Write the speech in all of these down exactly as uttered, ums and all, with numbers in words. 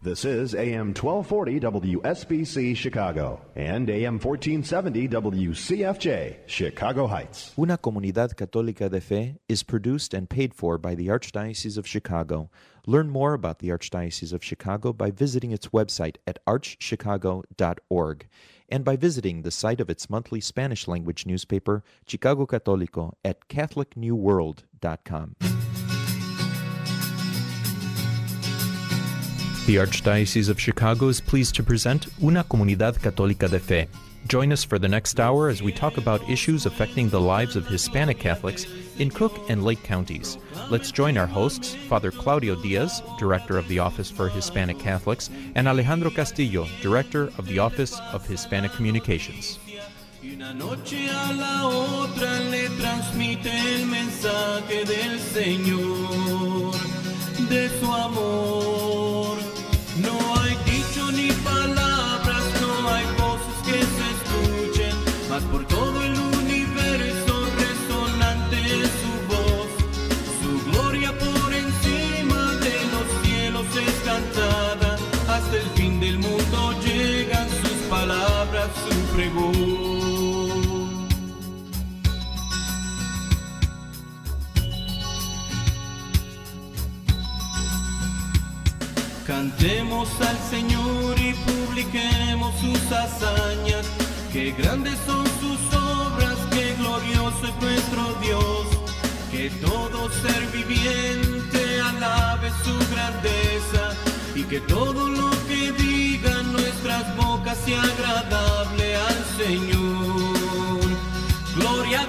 This is A M twelve forty W S B C Chicago and A M fourteen seventy W C F J, Chicago Heights. Una Comunidad Católica de Fe is produced and paid for by the Archdiocese of Chicago. Learn more about the Archdiocese of Chicago by visiting its website at arch chicago dot org and by visiting the site of its monthly Spanish-language newspaper, Chicago Católico, at catholic new world dot com. The Archdiocese of Chicago is pleased to present Una Comunidad Católica de Fe. Join us for the next hour as we talk about issues affecting the lives of Hispanic Catholics in Cook and Lake counties. Let's join our hosts, Father Claudio Diaz, Director of the Office for Hispanic Catholics, and Alejandro Castillo, Director of the Office of Hispanic Communications. Una noche a la otra le transmite el mensaje del Señor, de su amor. No hay dicho ni palabras, no hay voces que se escuchen, mas por todo el universo resonante es su voz. Su gloria por encima de los cielos es cantada, hasta el fin del mundo llegan sus palabras, su pregón. Cantemos al Señor y publiquemos sus hazañas, que grandes son sus obras, que glorioso es nuestro Dios, que todo ser viviente alabe su grandeza, y que todo lo que digan nuestras bocas sea agradable al Señor. Gloria a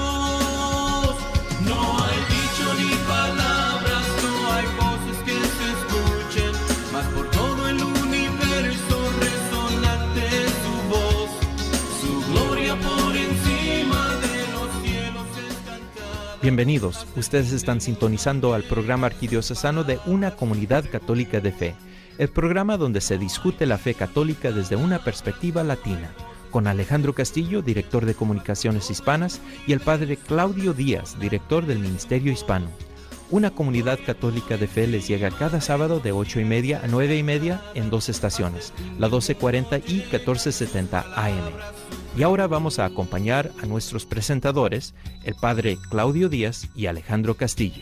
Dios, no hay dicho ni palabras, no hay voces que se escuchen, mas por todo el universo resonante es su voz, su gloria por encima de los cielos es cantada. Bienvenidos, ustedes están sintonizando al programa arquidiocesano de Una Comunidad Católica de Fe, el programa donde se discute la fe católica desde una perspectiva latina, con Alejandro Castillo, director de Comunicaciones Hispanas, y el padre Claudio Díaz, director del Ministerio Hispano. Una Comunidad Católica de Fe les llega cada sábado de ocho y media a nueve y media en dos estaciones, la doce cuarenta y catorce setenta A M. Y ahora vamos a acompañar a nuestros presentadores, el padre Claudio Díaz y Alejandro Castillo.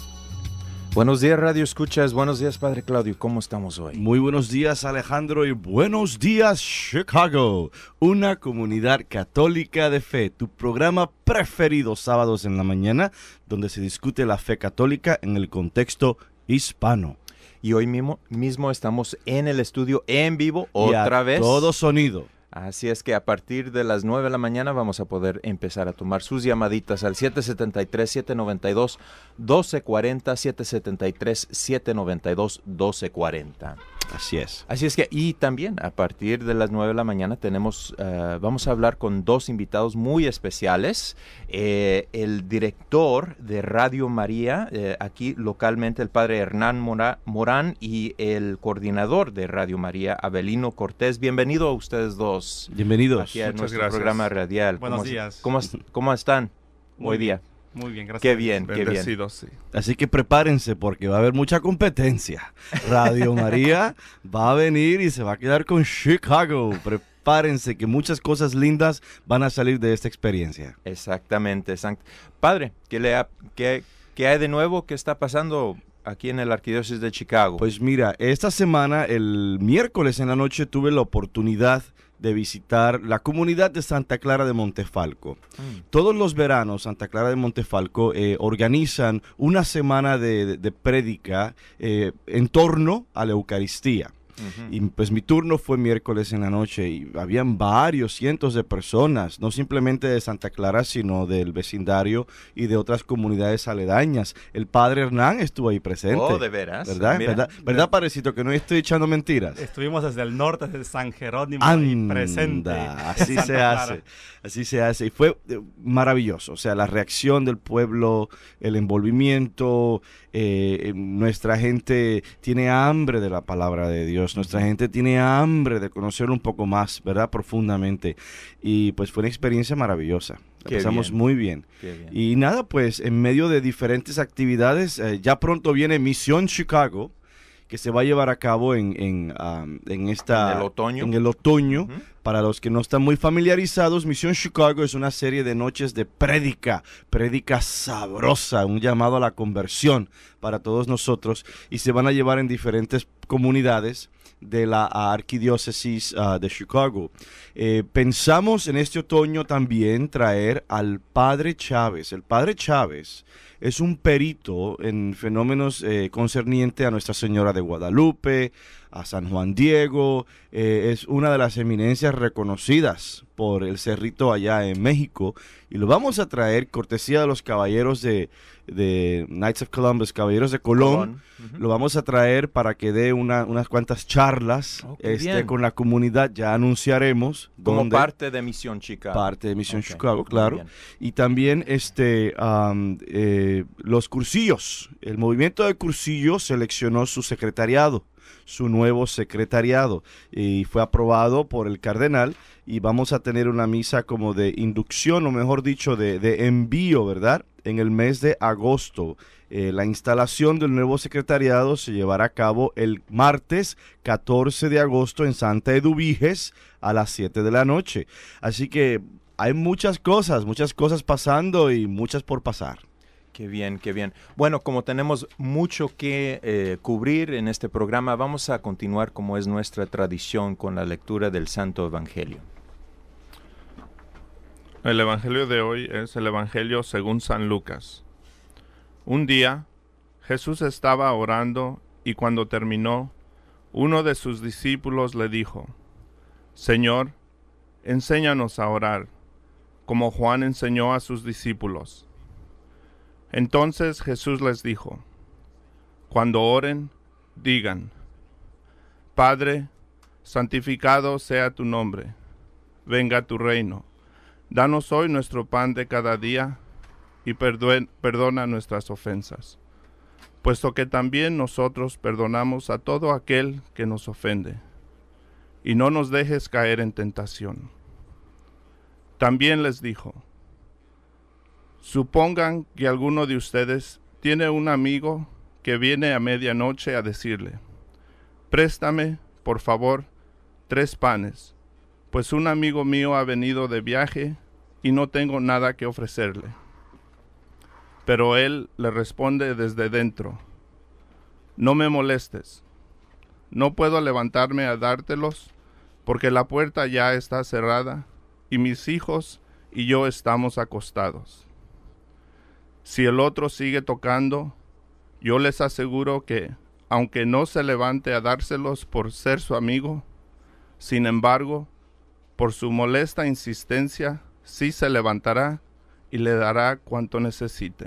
Buenos días, Radio Escuchas. Buenos días, padre Claudio. ¿Cómo estamos hoy? Muy buenos días, Alejandro, y buenos días, Chicago. Una Comunidad Católica de Fe, tu programa preferido sábados en la mañana, donde se discute la fe católica en el contexto hispano. Y hoy mismo, mismo estamos en el estudio en vivo, otra y a vez. todo sonido. Así es que a partir de las nueve de la mañana vamos a poder empezar a tomar sus llamaditas al siete siete tres, siete nueve dos, uno dos cuatro cero, siete siete tres, siete nueve dos, uno dos cuatro cero. Así es. Así es que, y también a partir de las nueve de la mañana tenemos, uh, vamos a hablar con dos invitados muy especiales. Eh, el director de Radio María, eh, aquí localmente, el padre Hernán Mora, Morán, y el coordinador de Radio María, Abelino Cortés. Bienvenido a ustedes dos. Bienvenidos. Aquí a Muchas nuestro gracias. programa radial. Buenos ¿Cómo, días. ¿Cómo, cómo están Muy hoy bien. día? Muy bien, gracias. Qué bien, qué bien. Bendecidos, sí. Así que prepárense porque va a haber mucha competencia. Radio María va a venir y se va a quedar con Chicago. Prepárense que muchas cosas lindas van a salir de esta experiencia. Exactamente. exact- Padre, ¿qué, le ha, qué, ¿qué hay de nuevo? ¿Qué está pasando aquí en el Arquidiócesis de Chicago? Pues mira, esta semana, el miércoles en la noche, tuve la oportunidad de visitar la comunidad de Santa Clara de Montefalco. Mm. Todos los veranos, Santa Clara de Montefalco eh, organizan una semana de, de, de prédica eh, en torno a la Eucaristía. Ujú. Y pues mi turno fue miércoles en la noche y habían varios cientos de personas, no simplemente de Santa Clara, sino del vecindario y de otras comunidades aledañas. El padre Hernán estuvo ahí presente. Oh, ¿de veras? ¿Verdad? Mira. ¿Verdad, ¿Verdad, Parecito, que no estoy echando mentiras? Estuvimos desde el norte, desde San Jerónimo, y Anda, presente. así en se Santa hace, Clara. así se hace. Y fue eh, maravilloso, o sea, la reacción del pueblo, el envolvimiento, eh, nuestra gente tiene hambre de la palabra de Dios, nuestra gente tiene hambre de conocerlo un poco más, ¿verdad? Profundamente. Y pues fue una experiencia maravillosa. La Qué pasamos bien. muy bien. Qué bien. Y nada, pues en medio de diferentes actividades, eh, ya pronto viene Misión Chicago, que se va a llevar a cabo en, en, um, en, esta, ¿En el otoño? En el otoño. Uh-huh. Para los que no están muy familiarizados, Misión Chicago es una serie de noches de prédica, prédica sabrosa, un llamado a la conversión para todos nosotros, y se van a llevar en diferentes comunidades de la arquidiócesis uh, de Chicago. Eh, pensamos en este otoño también traer al Padre Chávez. El Padre Chávez es un perito en fenómenos eh, concernientes a Nuestra Señora de Guadalupe, a San Juan Diego. Eh, es una de las eminencias reconocidas por el Cerrito allá en México, y lo vamos a traer cortesía de los caballeros de, de Knights of Columbus, caballeros de Colón. Colón. Uh-huh. Lo vamos a traer para que dé una, unas cuantas charlas oh, este, con la comunidad. Ya anunciaremos. Como dónde, parte de Misión Chicago. Parte de Misión okay. Chicago, claro. Y también este, um, eh, los cursillos. El movimiento de cursillos seleccionó su secretariado, su nuevo secretariado, y fue aprobado por el cardenal, y vamos a tener una misa como de inducción, o mejor dicho, de, de envío, ¿verdad?, en el mes de agosto. Eh, la instalación del nuevo secretariado se llevará a cabo el martes catorce de agosto en Santa Eduviges a las siete de la noche. Así que hay muchas cosas, muchas cosas pasando y muchas por pasar. Qué bien, qué bien. Bueno, como tenemos mucho que eh, cubrir en este programa, vamos a continuar como es nuestra tradición con la lectura del Santo Evangelio. El Evangelio de hoy es el Evangelio según San Lucas. Un día, Jesús estaba orando, y cuando terminó, uno de sus discípulos le dijo: Señor, enséñanos a orar, como Juan enseñó a sus discípulos. Entonces Jesús les dijo: Cuando oren, digan: Padre, santificado sea tu nombre, venga tu reino. Danos hoy nuestro pan de cada día, y perduen, perdona nuestras ofensas, puesto que también nosotros perdonamos a todo aquel que nos ofende. Y no nos dejes caer en tentación. También les dijo: Supongan que alguno de ustedes tiene un amigo que viene a medianoche a decirle: Préstame, por favor, tres panes, pues un amigo mío ha venido de viaje y no tengo nada que ofrecerle. Pero él le responde desde dentro: No me molestes, no puedo levantarme a dártelos, porque la puerta ya está cerrada y mis hijos y yo estamos acostados. Si el otro sigue tocando, yo les aseguro que, aunque no se levante a dárselos por ser su amigo, sin embargo, por su molesta insistencia, sí se levantará y le dará cuanto necesite.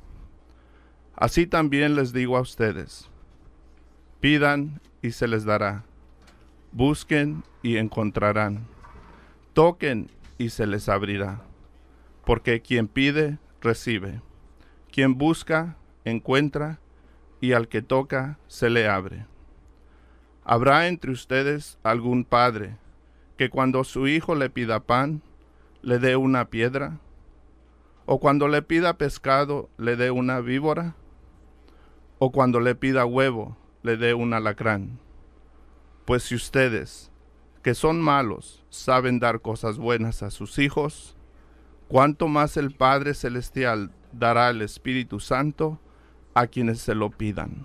Así también les digo a ustedes: pidan y se les dará, busquen y encontrarán, toquen y se les abrirá, porque quien pide, recibe. Quien busca, encuentra, y al que toca, se le abre. ¿Habrá entre ustedes algún padre que cuando su hijo le pida pan, le dé una piedra? ¿O cuando le pida pescado, le dé una víbora? ¿O cuando le pida huevo, le dé un alacrán? Pues si ustedes, que son malos, saben dar cosas buenas a sus hijos, ¿cuánto más el Padre Celestial dará el Espíritu Santo a quienes se lo pidan?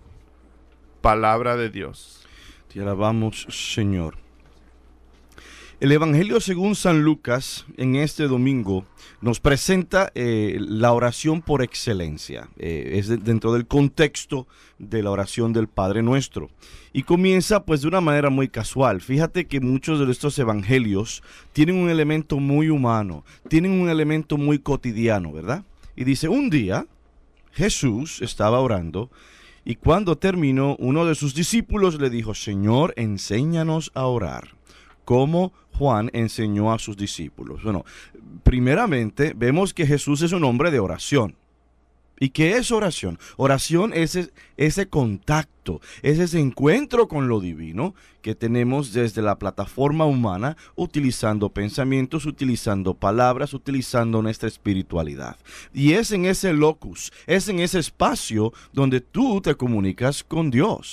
Palabra de Dios. Te alabamos, Señor. El Evangelio según San Lucas en este domingo nos presenta eh, la oración por excelencia. Eh, es de, dentro del contexto de la oración del Padre Nuestro. Y comienza pues de una manera muy casual. Fíjate que muchos de estos evangelios tienen un elemento muy humano, tienen un elemento muy cotidiano, ¿verdad? Y dice: un día Jesús estaba orando, y cuando terminó, uno de sus discípulos le dijo: Señor, enséñanos a orar, como Juan enseñó a sus discípulos. Bueno, primeramente vemos que Jesús es un hombre de oración. ¿Y qué es oración? Oración es ese, ese contacto, es ese encuentro con lo divino que tenemos desde la plataforma humana, utilizando pensamientos, utilizando palabras, utilizando nuestra espiritualidad. Y es en ese locus, es en ese espacio donde tú te comunicas con Dios.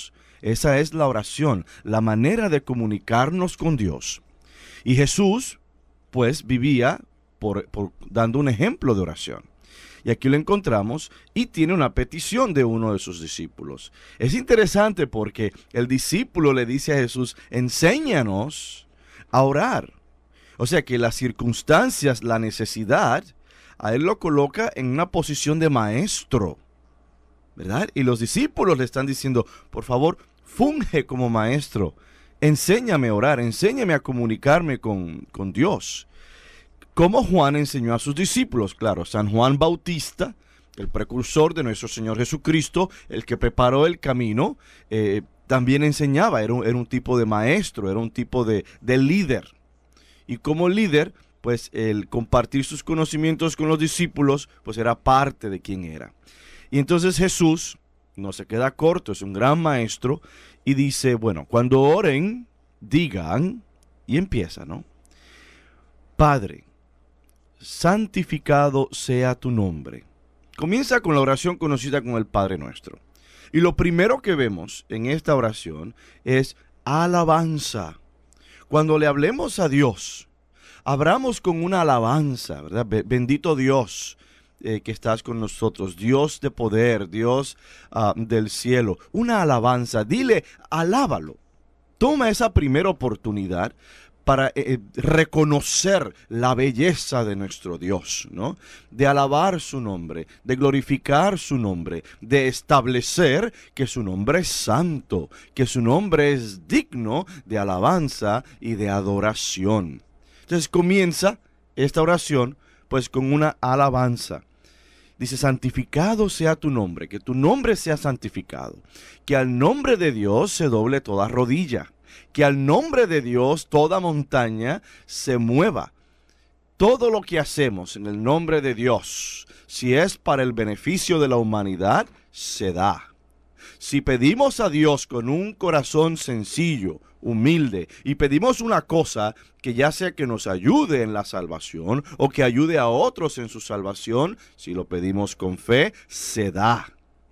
Esa es la oración, la manera de comunicarnos con Dios. Y Jesús, pues, vivía por, por, dando un ejemplo de oración. Y aquí lo encontramos y tiene una petición de uno de sus discípulos. Es interesante porque el discípulo le dice a Jesús, enséñanos a orar. O sea que las circunstancias, la necesidad, a él lo coloca en una posición de maestro, ¿verdad? Y los discípulos le están diciendo, por favor, funge como maestro. Enséñame a orar, enséñame a comunicarme con, con Dios. Como Juan enseñó a sus discípulos, claro, San Juan Bautista, el precursor de nuestro Señor Jesucristo, el que preparó el camino, eh, también enseñaba, era un, era un tipo de maestro, era un tipo de, de líder. Y como líder, pues el compartir sus conocimientos con los discípulos, pues era parte de quién era. Y entonces Jesús no se queda corto, es un gran maestro, y dice, bueno, cuando oren, digan, y empieza, ¿no? Padre, santificado sea tu nombre. Comienza con la oración conocida como el Padre Nuestro. Y lo primero que vemos en esta oración es alabanza. Cuando le hablemos a Dios, abramos con una alabanza, ¿verdad? Bendito Dios eh, que estás con nosotros, Dios de poder, Dios uh, del cielo. Una alabanza, dile, alábalo. Toma esa primera oportunidad para eh, reconocer la belleza de nuestro Dios, ¿no? De alabar su nombre, de glorificar su nombre, de establecer que su nombre es santo, que su nombre es digno de alabanza y de adoración. Entonces comienza esta oración pues con una alabanza. Dice, santificado sea tu nombre, que tu nombre sea santificado, que al nombre de Dios se doble toda rodilla, que al nombre de Dios toda montaña se mueva. Todo lo que hacemos en el nombre de Dios, si es para el beneficio de la humanidad, se da. Si pedimos a Dios con un corazón sencillo, humilde, y pedimos una cosa que ya sea que nos ayude en la salvación o que ayude a otros en su salvación, si lo pedimos con fe, se da.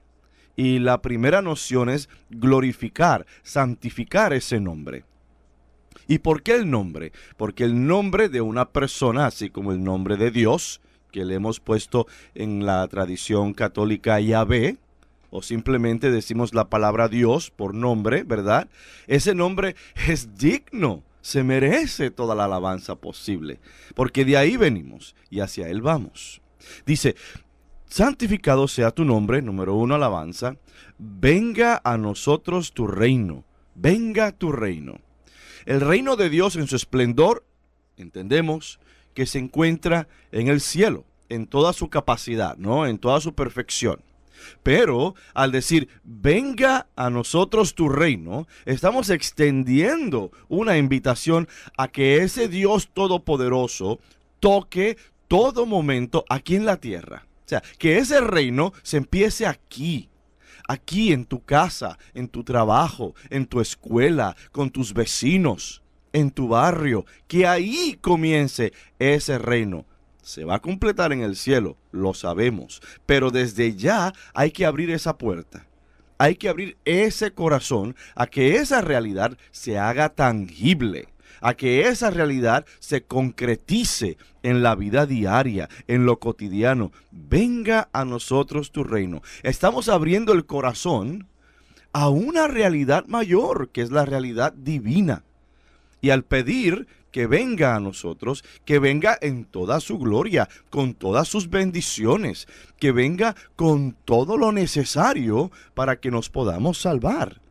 Y la primera noción es glorificar, santificar ese nombre. ¿Y por qué el nombre? Porque el nombre de una persona, así como el nombre de Dios, que le hemos puesto en la tradición católica Yahvé, o simplemente decimos la palabra Dios por nombre, ¿verdad? Ese nombre es digno, se merece toda la alabanza posible, porque de ahí venimos y hacia él vamos. Dice, santificado sea tu nombre, número uno, alabanza. Venga a nosotros tu reino, venga tu reino. El reino de Dios en su esplendor, entendemos que se encuentra en el cielo, en toda su capacidad, ¿no? En toda su perfección. Pero al decir, venga a nosotros tu reino, estamos extendiendo una invitación a que ese Dios todopoderoso toque todo momento aquí en la tierra. O sea, que ese reino se empiece aquí, aquí en tu casa, en tu trabajo, en tu escuela, con tus vecinos, en tu barrio, que ahí comience ese reino. Se va a completar en el cielo, lo sabemos, pero desde ya hay que abrir esa puerta. Hay que abrir ese corazón a que esa realidad se haga tangible, a que esa realidad se concretice en la vida diaria, en lo cotidiano. Venga a nosotros tu reino. Estamos abriendo el corazón a una realidad mayor, que es la realidad divina. Y al pedir que venga a nosotros, que venga en toda su gloria, con todas sus bendiciones, que venga con todo lo necesario para que nos podamos salvar.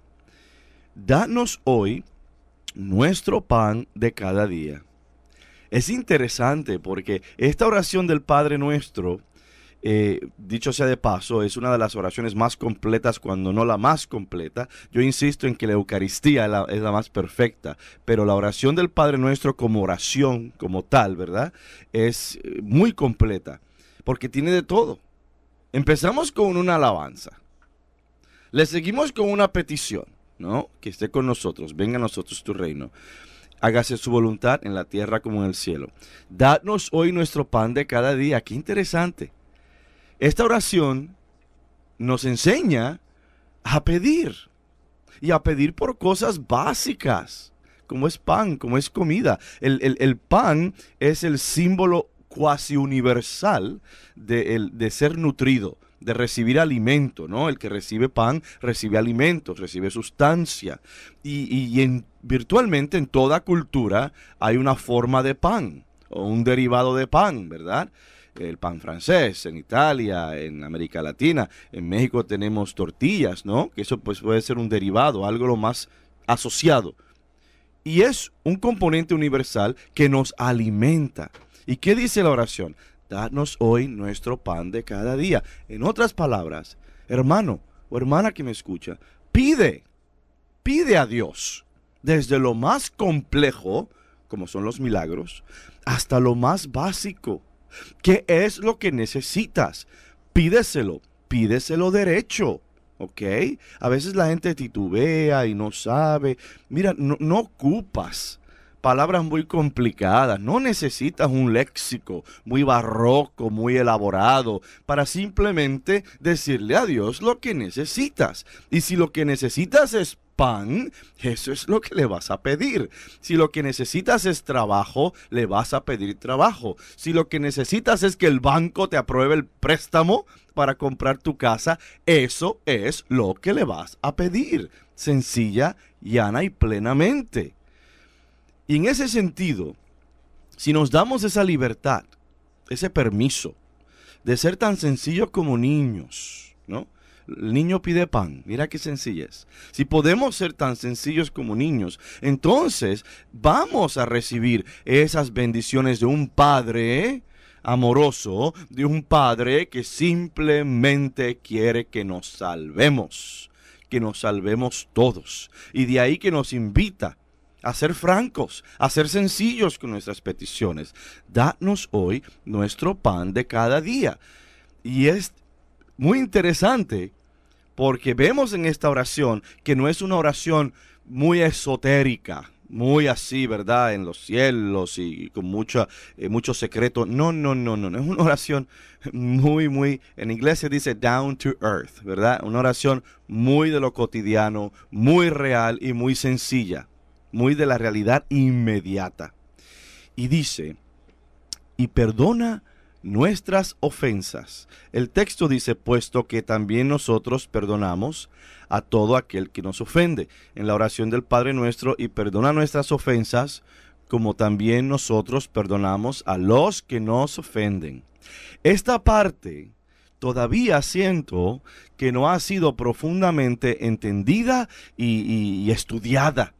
Danos hoy nuestro pan de cada día. Es interesante porque esta oración del Padre Nuestro, eh, dicho sea de paso, es una de las oraciones más completas, cuando no la más completa. Yo insisto en que la Eucaristía es la, es la más perfecta, pero la oración del Padre Nuestro como oración, como tal, ¿verdad? Es muy completa, porque tiene de todo. Empezamos con una alabanza, le seguimos con una petición, ¿no? Que esté con nosotros, venga a nosotros tu reino. Hágase su voluntad en la tierra como en el cielo. Danos hoy nuestro pan de cada día. Qué interesante. Esta oración nos enseña a pedir. y a pedir por cosas básicas, como es pan, como es comida. El, el, el pan es el símbolo cuasi universal de, el, de ser nutrido, de recibir alimento, ¿no? El que recibe pan recibe alimentos, recibe sustancia. Y, y en, virtualmente en toda cultura hay una forma de pan o un derivado de pan, ¿verdad? El pan francés, en Italia, en América Latina, en México tenemos tortillas, ¿no? Que eso pues puede ser un derivado, algo lo más asociado. Y es un componente universal que nos alimenta. ¿Y qué dice la oración? Danos hoy nuestro pan de cada día. En otras palabras, hermano o hermana que me escucha, pide, pide a Dios, desde lo más complejo, como son los milagros, hasta lo más básico. ¿Qué es lo que necesitas? Pídeselo, pídeselo derecho, ¿ok? A veces la gente titubea y no sabe. Mira, no, no ocupas palabras muy complicadas, no necesitas un léxico muy barroco, muy elaborado, para simplemente decirle a Dios lo que necesitas. Y si lo que necesitas es pan, eso es lo que le vas a pedir. Si lo que necesitas es trabajo, le vas a pedir trabajo. Si lo que necesitas es que el banco te apruebe el préstamo para comprar tu casa, eso es lo que le vas a pedir. Sencilla, llana y plenamente. Y en ese sentido, si nos damos esa libertad, ese permiso de ser tan sencillos como niños, ¿no? El niño pide pan, mira qué sencilla es. Si podemos ser tan sencillos como niños, entonces vamos a recibir esas bendiciones de un Padre amoroso, de un Padre que simplemente quiere que nos salvemos, que nos salvemos todos. Y de ahí que nos invita a ser francos, a ser sencillos con nuestras peticiones. Danos hoy nuestro pan de cada día. Y es muy interesante porque vemos en esta oración que no es una oración muy esotérica, muy así, ¿verdad? En los cielos y con mucha, eh, mucho secreto. No, no, no, no, no. Es una oración muy, muy, en inglés se dice down to earth, ¿verdad? Una oración muy de lo cotidiano, muy real y muy sencilla. Muy de la realidad inmediata. Y dice, y perdona nuestras ofensas. El texto dice, puesto que también nosotros perdonamos a todo aquel que nos ofende. En la oración del Padre Nuestro, y perdona nuestras ofensas, como también nosotros perdonamos a los que nos ofenden. Esta parte todavía siento que no ha sido profundamente entendida y, y, y estudiada.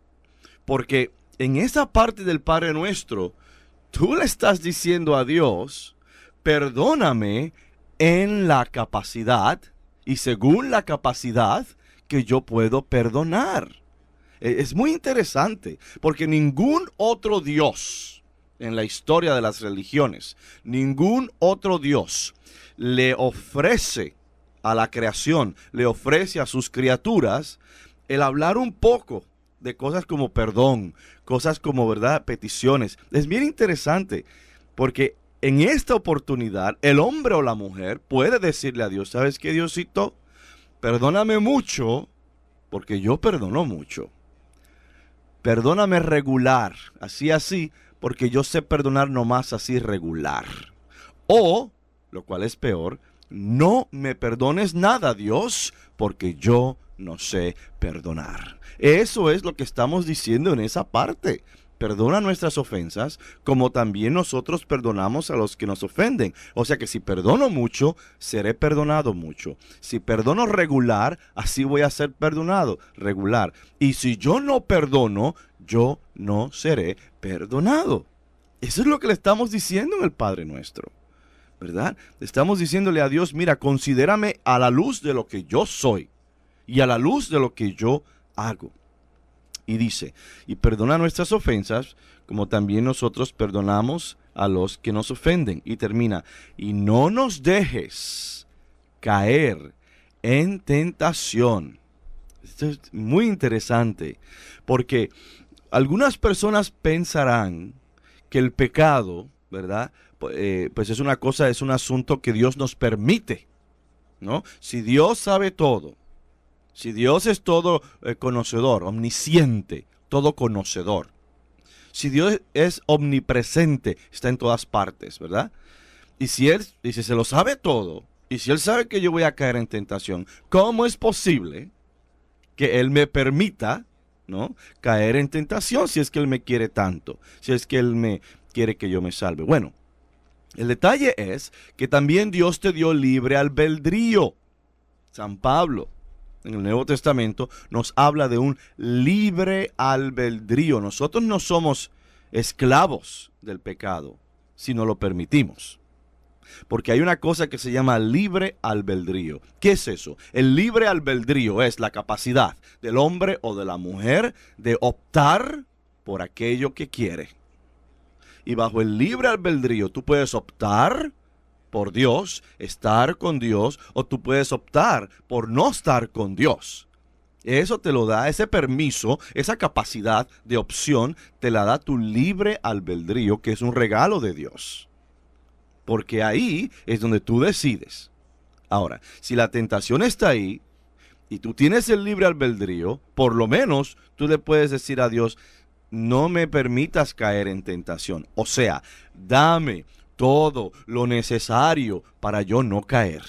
Porque en esa parte del Padre Nuestro, tú le estás diciendo a Dios, perdóname en la capacidad y según la capacidad que yo puedo perdonar. Es muy interesante, porque ningún otro Dios en la historia de las religiones, ningún otro Dios le ofrece a la creación, le ofrece a sus criaturas el hablar un poco de cosas como perdón, cosas como, ¿verdad?, peticiones. Es bien interesante, porque en esta oportunidad, el hombre o la mujer puede decirle a Dios, ¿sabes qué, Diosito? Perdóname mucho, porque yo perdono mucho. Perdóname regular, así, así, porque yo sé perdonar nomás así regular. O, lo cual es peor, no me perdones nada, Dios, porque yo no sé perdonar. Eso es lo que estamos diciendo en esa parte. Perdona nuestras ofensas, como también nosotros perdonamos a los que nos ofenden. O sea que si perdono mucho, seré perdonado mucho. Si perdono regular, así voy a ser perdonado regular. Y si yo no perdono, yo no seré perdonado. Eso es lo que le estamos diciendo en el Padre Nuestro, ¿verdad? Estamos diciéndole a Dios, mira, considérame a la luz de lo que yo soy y a la luz de lo que yo hago. Y dice, y perdona nuestras ofensas, como también nosotros perdonamos a los que nos ofenden. Y termina, y no nos dejes caer en tentación. Esto es muy interesante, porque algunas personas pensarán que el pecado, ¿verdad?, Eh, pues es una cosa, es un asunto que Dios nos permite, ¿no? Si Dios sabe todo, Si Dios es todo eh, conocedor, omnisciente, todo conocedor. Si Dios es omnipresente, está en todas partes, ¿verdad? Y si Él, y si se lo sabe todo, y si Él sabe que yo voy a caer en tentación, ¿cómo es posible que Él me permita, ¿no?, caer en tentación si es que Él me quiere tanto, si es que Él me quiere que yo me salve? Bueno, el detalle es que también Dios te dio libre albedrío. San Pablo, en el Nuevo Testamento, nos habla de un libre albedrío. Nosotros no somos esclavos del pecado, si no lo permitimos. Porque hay una cosa que se llama libre albedrío. ¿Qué es eso? El libre albedrío es la capacidad del hombre o de la mujer de optar por aquello que quiere. Y bajo el libre albedrío tú puedes optar por Dios, estar con Dios, o tú puedes optar por no estar con Dios. Eso te lo da, ese permiso, esa capacidad de opción, te la da tu libre albedrío, que es un regalo de Dios. Porque ahí es donde tú decides. Ahora, si la tentación está ahí y tú tienes el libre albedrío, por lo menos tú le puedes decir a Dios, no me permitas caer en tentación. O sea, dame todo lo necesario para yo no caer.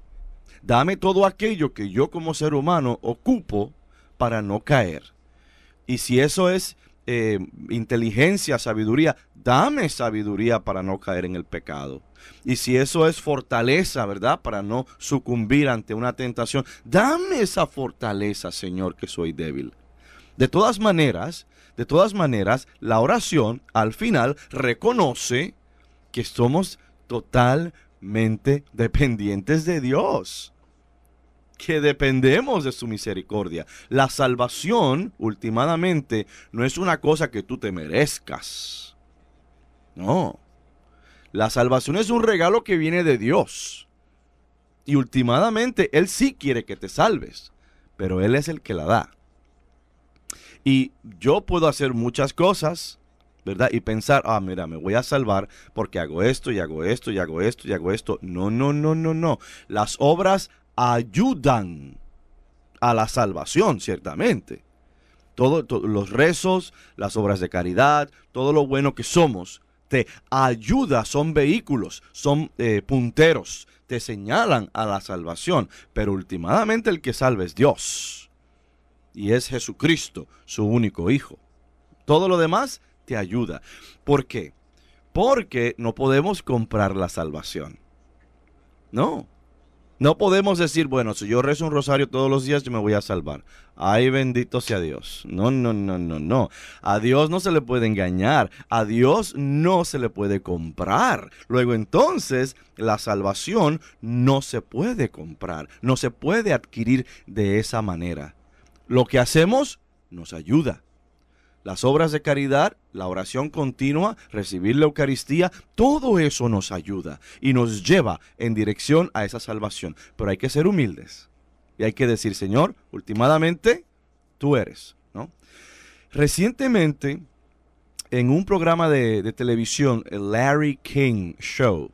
Dame todo aquello que yo como ser humano ocupo para no caer. Y si eso es eh, inteligencia, sabiduría, dame sabiduría para no caer en el pecado. Y si eso es fortaleza, ¿verdad?, para no sucumbir ante una tentación, dame esa fortaleza, Señor, que soy débil. De todas maneras, de todas maneras, la oración al final reconoce que somos totalmente dependientes de Dios, que dependemos de su misericordia. La salvación, últimamente, no es una cosa que tú te merezcas. No. La salvación es un regalo que viene de Dios. Y últimamente, Él sí quiere que te salves, pero Él es el que la da. Y yo puedo hacer muchas cosas, ¿verdad? Y pensar, ah, mira, me voy a salvar porque hago esto y hago esto y hago esto y hago esto. No, no, no, no, no. Las obras ayudan a la salvación, ciertamente. Todo, todo, los rezos, las obras de caridad, todo lo bueno que somos, te ayuda, son vehículos, son eh, punteros, te señalan a la salvación. Pero últimamente el que salva es Dios. Y es Jesucristo, su único Hijo. Todo lo demás te ayuda. ¿Por qué? Porque no podemos comprar la salvación. No. No podemos decir, bueno, si yo rezo un rosario todos los días, yo me voy a salvar. Ay, bendito sea Dios. No, no, no, no, no. A Dios no se le puede engañar. A Dios no se le puede comprar. Luego entonces, la salvación no se puede comprar. No se puede adquirir de esa manera. Lo que hacemos nos ayuda. Las obras de caridad, la oración continua, recibir la Eucaristía, todo eso nos ayuda y nos lleva en dirección a esa salvación. Pero hay que ser humildes y hay que decir, Señor, últimamente tú eres, ¿no? Recientemente, en un programa de, de televisión, el Larry King Show,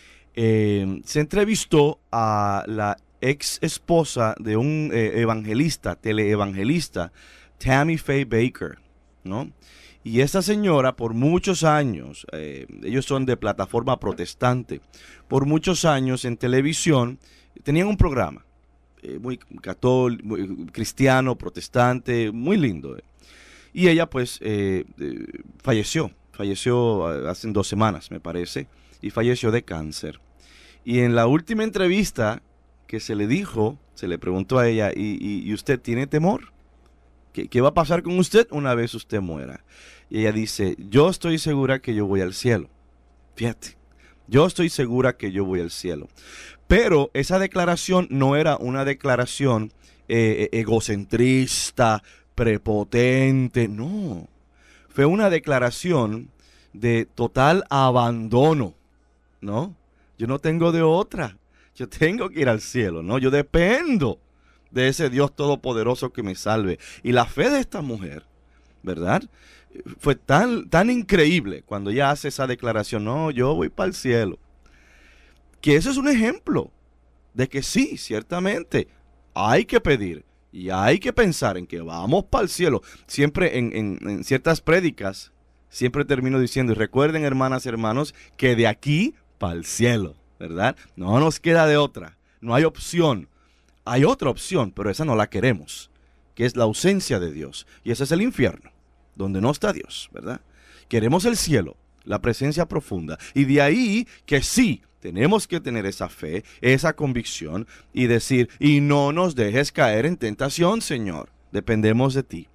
eh, se entrevistó a la ex esposa de un eh, evangelista, teleevangelista, Tammy Faye Baker, ¿no? Y esta señora por muchos años, eh, ellos son de plataforma protestante, por muchos años en televisión tenían un programa eh, muy católico, muy cristiano, protestante, muy lindo. Eh. Y ella pues eh, eh, falleció, falleció hace dos semanas me parece, y falleció de cáncer. Y en la última entrevista que se le dijo, se le preguntó a ella, ¿y, y, y usted tiene temor? ¿Qué, ¿Qué va a pasar con usted una vez usted muera? Y ella dice, yo estoy segura que yo voy al cielo. Fíjate, yo estoy segura que yo voy al cielo. Pero esa declaración no era una declaración eh, egocentrista, prepotente, no. Fue una declaración de total abandono, ¿no? Yo no tengo de otra. Yo tengo que ir al cielo, ¿no? Yo dependo de ese Dios todopoderoso que me salve. Y la fe de esta mujer, ¿verdad? Fue tan, tan increíble cuando ella hace esa declaración, no, yo voy para el cielo. Que eso es un ejemplo de que sí, ciertamente, hay que pedir Y hay que pensar en que vamos para el cielo. Siempre en, en, en ciertas prédicas, siempre termino diciendo, y recuerden, hermanas y hermanos, que de aquí para el cielo, ¿verdad? No nos queda de otra. No hay opción. Hay otra opción, pero esa no la queremos, que es la ausencia de Dios. Y ese es el infierno, donde no está Dios, ¿verdad? Queremos el cielo, la presencia profunda. Y de ahí que sí, tenemos que tener esa fe, esa convicción y decir, y no nos dejes caer en tentación, Señor. Dependemos de ti.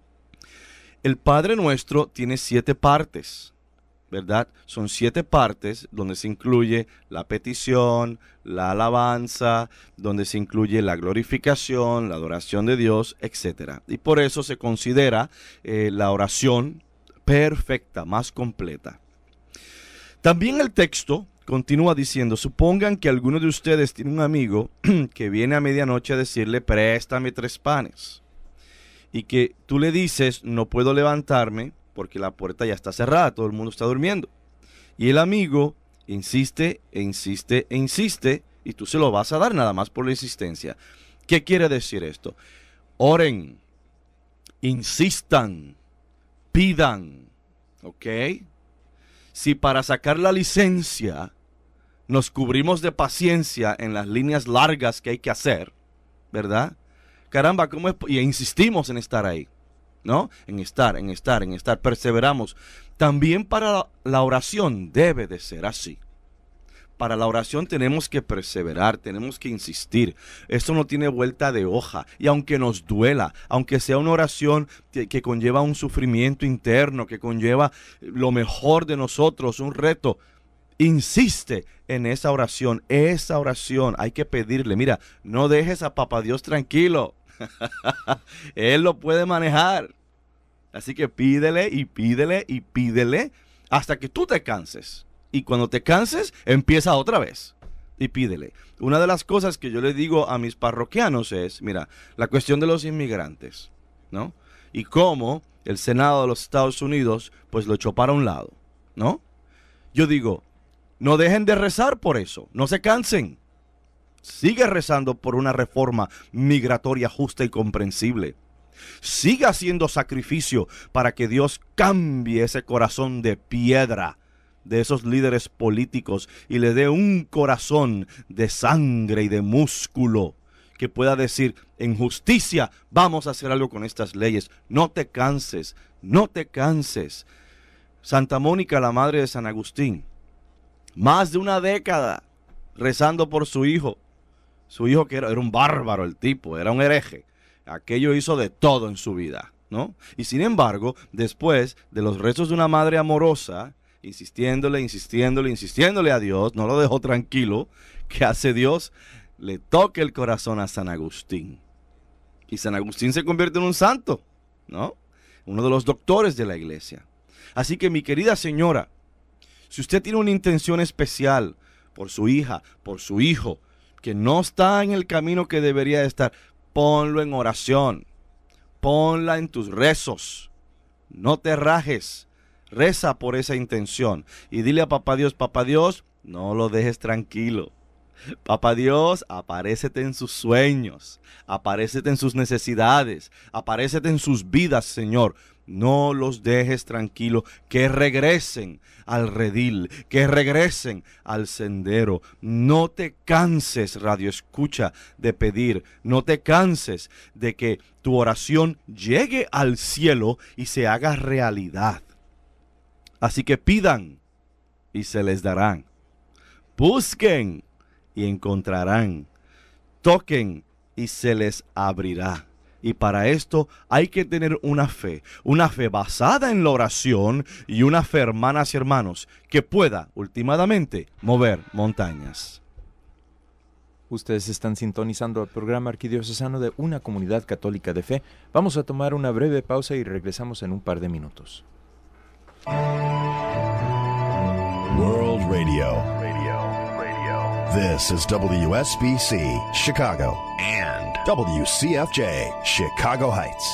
El Padre Nuestro tiene siete partes, ¿verdad? Son siete partes donde se incluye la petición, la alabanza, donde se incluye la glorificación, la adoración de Dios, etcétera. Y por eso se considera eh, la oración perfecta, más completa. También el texto continúa diciendo, supongan que alguno de ustedes tiene un amigo que viene a medianoche a decirle, préstame tres panes. Y que tú le dices, no puedo levantarme porque la puerta ya está cerrada, todo el mundo está durmiendo. Y el amigo insiste e insiste e insiste y tú se lo vas a dar nada más por la insistencia. ¿Qué quiere decir esto? Oren, insistan, pidan, ¿ok? Si para sacar la licencia nos cubrimos de paciencia en las líneas largas que hay que hacer, ¿verdad? Caramba, ¿cómo es? Y insistimos en estar ahí, ¿no? En estar, en estar, en estar, perseveramos. También para la oración debe de ser así. Para la oración tenemos que perseverar, tenemos que insistir. Esto no tiene vuelta de hoja. Y aunque nos duela, aunque sea una oración que, que conlleva un sufrimiento interno, que conlleva lo mejor de nosotros, un reto, insiste en esa oración. Esa oración hay que pedirle. Mira, no dejes a Papá Dios tranquilo. Él lo puede manejar. Así que pídele y pídele y pídele hasta que tú te canses. Y cuando te canses, empieza otra vez y pídele. Una de las cosas que yo le digo a mis parroquianos es, mira, la cuestión de los inmigrantes, ¿no? Y cómo el Senado de los Estados Unidos, pues lo echó para un lado, ¿no? Yo digo, no dejen de rezar por eso, no se cansen. Sigue rezando por una reforma migratoria justa y comprensible. Siga haciendo sacrificio para que Dios cambie ese corazón de piedra de esos líderes políticos y le dé un corazón de sangre y de músculo que pueda decir, en justicia vamos a hacer algo con estas leyes. No te canses, no te canses. Santa Mónica, la madre de San Agustín, más de una década rezando por su hijo. Su hijo que era, era un bárbaro el tipo, era un hereje. Aquello hizo de todo en su vida, ¿no? Y sin embargo, después de los rezos de una madre amorosa, insistiéndole, insistiéndole, insistiéndole a Dios, no lo dejó tranquilo, ¿qué hace Dios? Le toca el corazón a San Agustín. Y San Agustín se convierte en un santo, ¿no? Uno de los doctores de la iglesia. Así que mi querida señora, si usted tiene una intención especial por su hija, por su hijo, que no está en el camino que debería estar, ponlo en oración, ponla en tus rezos, no te rajes, reza por esa intención y dile a Papá Dios, Papá Dios, no lo dejes tranquilo. Papá Dios, aparécete en sus sueños, aparécete en sus necesidades, aparécete en sus vidas, Señor. No los dejes tranquilos, que regresen al redil, que regresen al sendero. No te canses, radio escucha, de pedir. No te canses de que tu oración llegue al cielo y se haga realidad. Así que pidan y se les darán. Busquen y encontrarán. Toquen y se les abrirá. Y para esto hay que tener una fe, una fe basada en la oración y una fe, hermanas y hermanos, que pueda últimamente mover montañas. Ustedes están sintonizando el programa arquidiocesano de Una Comunidad Católica de Fe. Vamos a tomar una breve pausa y regresamos en un par de minutos. World Radio. Radio. Radio. This is W S B C, Chicago, and W C F J, Chicago Heights.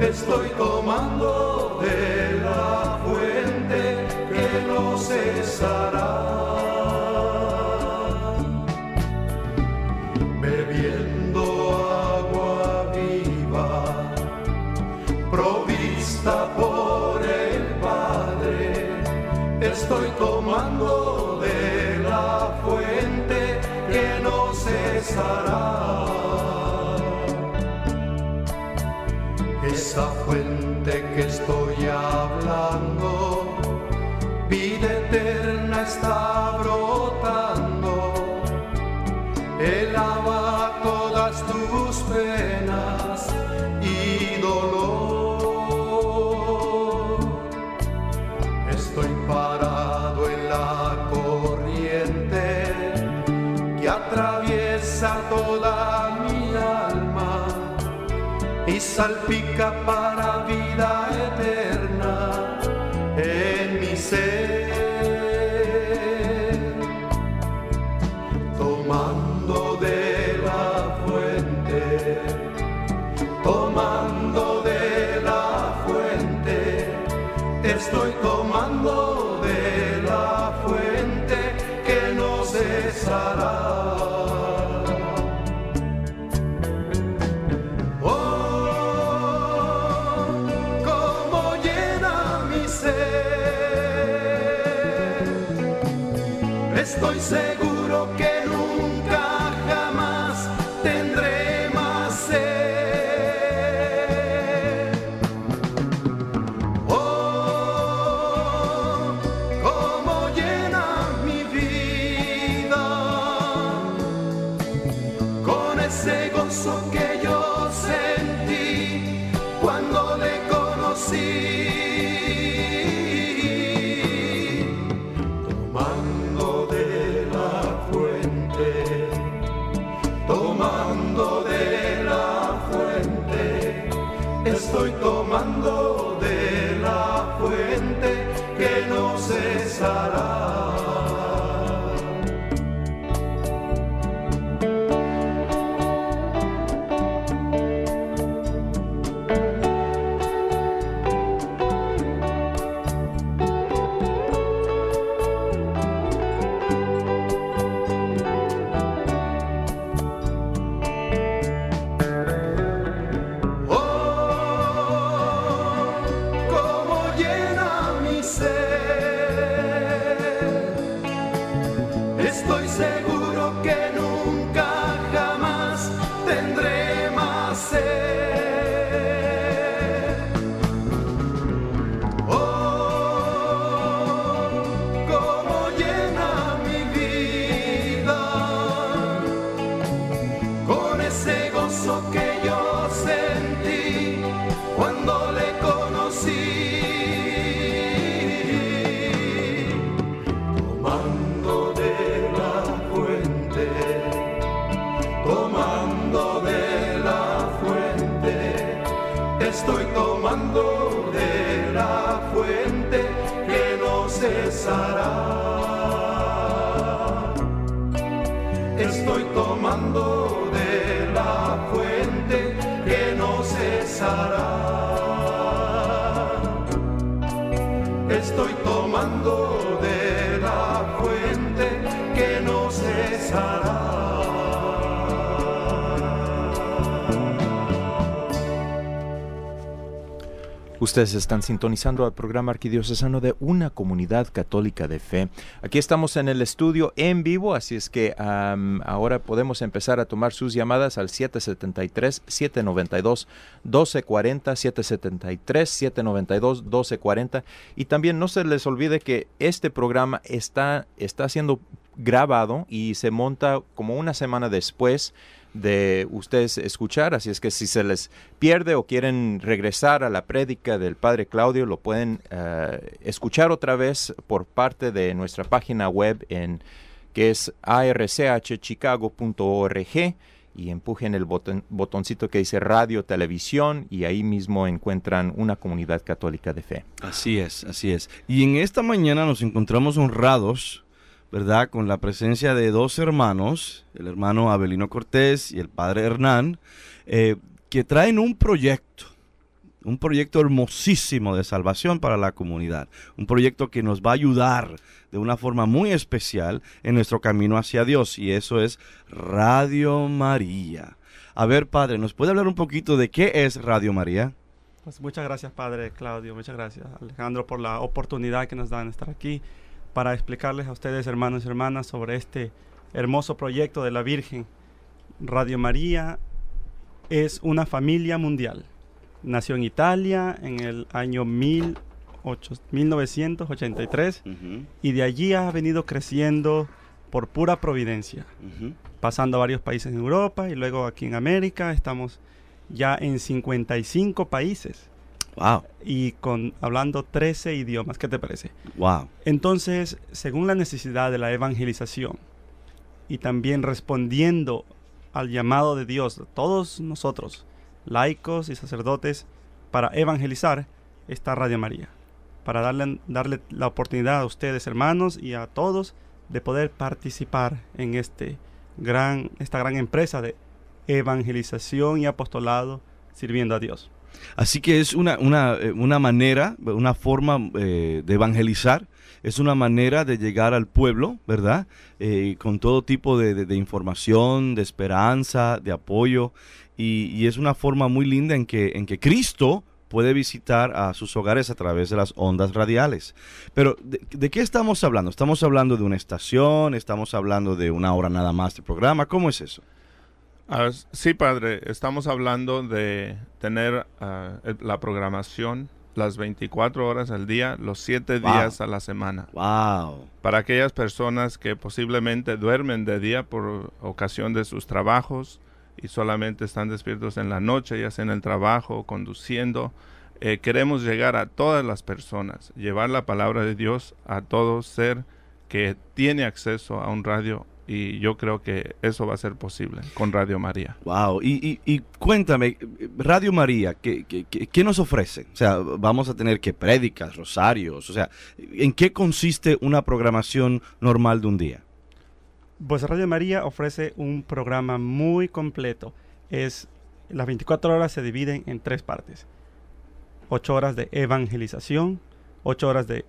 estoy tomando de la fuente que no cesará. Bebiendo agua viva, provista por el Padre, estoy tomando de la fuente que no cesará. Esa fuente que estoy hablando, vida eterna está brotando. Él lava todas tus penas y dolor. Estoy parado en la corriente que atraviesa toda mi alma y salpica para vida eterna en mi ser. Tomando de la fuente, tomando de la fuente, estoy tomando de la fuente que no cesará. Estoy seguro que nunca jamás tendré más sed. Oh, cómo llena mi vida con ese gozo que yo sentí cuando le conocí. Estoy tomando de la fuente que no cesará. Estoy seguro que nunca jamás tendré más sed. Oh, cómo llena mi vida con ese gozo que yo sentí cuando le conocí. Estoy tomando de la fuente que no cesará. Estoy tomando de la fuente que no cesará. Estoy tomando de la fuente que no cesará. Ustedes están sintonizando al programa arquidiocesano de Una Comunidad Católica de Fe. Aquí estamos en el estudio en vivo, así es que um, ahora podemos empezar a tomar sus llamadas al siete siete tres, siete nueve dos, uno dos cuatro cero, siete siete tres, siete nueve dos, uno dos cuatro cero. Y también no se les olvide que este programa está, está siendo grabado y se monta como una semana después de ustedes escuchar, así es que si se les pierde o quieren regresar a la prédica del Padre Claudio, lo pueden uh, escuchar otra vez por parte de nuestra página web en que es a r c h chicago punto org y empujen el botón, botoncito que dice Radio Televisión y ahí mismo encuentran Una Comunidad Católica de Fe. Así es, así es. Y en esta mañana nos encontramos honrados, ¿verdad?, con la presencia de dos hermanos, el hermano Abelino Cortés y el padre Hernán, eh, que traen un proyecto, un proyecto hermosísimo de salvación para la comunidad, un proyecto que nos va a ayudar de una forma muy especial en nuestro camino hacia Dios, y eso es Radio María. A ver, Padre, ¿nos puede hablar un poquito de qué es Radio María? Pues muchas gracias, Padre Claudio, muchas gracias, Alejandro, por la oportunidad que nos dan de estar aquí para explicarles a ustedes, hermanos y hermanas, sobre este hermoso proyecto de la Virgen. Radio María es una familia mundial. Nació en Italia en el año mil novecientos ochenta y tres uh-huh. y de allí ha venido creciendo por pura providencia, uh-huh. pasando a varios países en Europa y luego aquí en América. Estamos ya en cincuenta y cinco países. Wow. Y con hablando trece idiomas. ¿Qué te parece? Wow. Entonces, según la necesidad de la evangelización y también respondiendo al llamado de Dios, todos nosotros, laicos y sacerdotes, para evangelizar, está Radio María, para darle, darle la oportunidad a ustedes, hermanos, y a todos de poder participar en este gran, esta gran empresa de evangelización y apostolado sirviendo a Dios. Así que es una, una, una manera, una forma eh, de evangelizar, es una manera de llegar al pueblo, ¿verdad? Eh, con todo tipo de, de, de información, de esperanza, de apoyo, y, y es una forma muy linda en que, en que Cristo puede visitar a sus hogares a través de las ondas radiales. Pero, ¿de, de qué estamos hablando? ¿Estamos hablando de una estación? ¿Estamos hablando de una hora nada más de programa? ¿Cómo es eso? Uh, sí, Padre, estamos hablando de tener uh, la programación las veinticuatro horas al día, los siete wow. días a la semana. Wow. Para aquellas personas que posiblemente duermen de día por ocasión de sus trabajos y solamente están despiertos en la noche, ya sea en el trabajo o conduciendo, eh, queremos llegar a todas las personas, llevar la palabra de Dios a todo ser que tiene acceso a un radio. Y yo creo que eso va a ser posible con Radio María. Wow. Y, y, y cuéntame, Radio María, ¿qué, qué, qué nos ofrece? O sea, vamos a tener que prédicas, rosarios, o sea, ¿en qué consiste una programación normal de un día? Pues Radio María ofrece un programa muy completo. Es, las veinticuatro horas se dividen en tres partes. ocho horas de evangelización, ocho horas de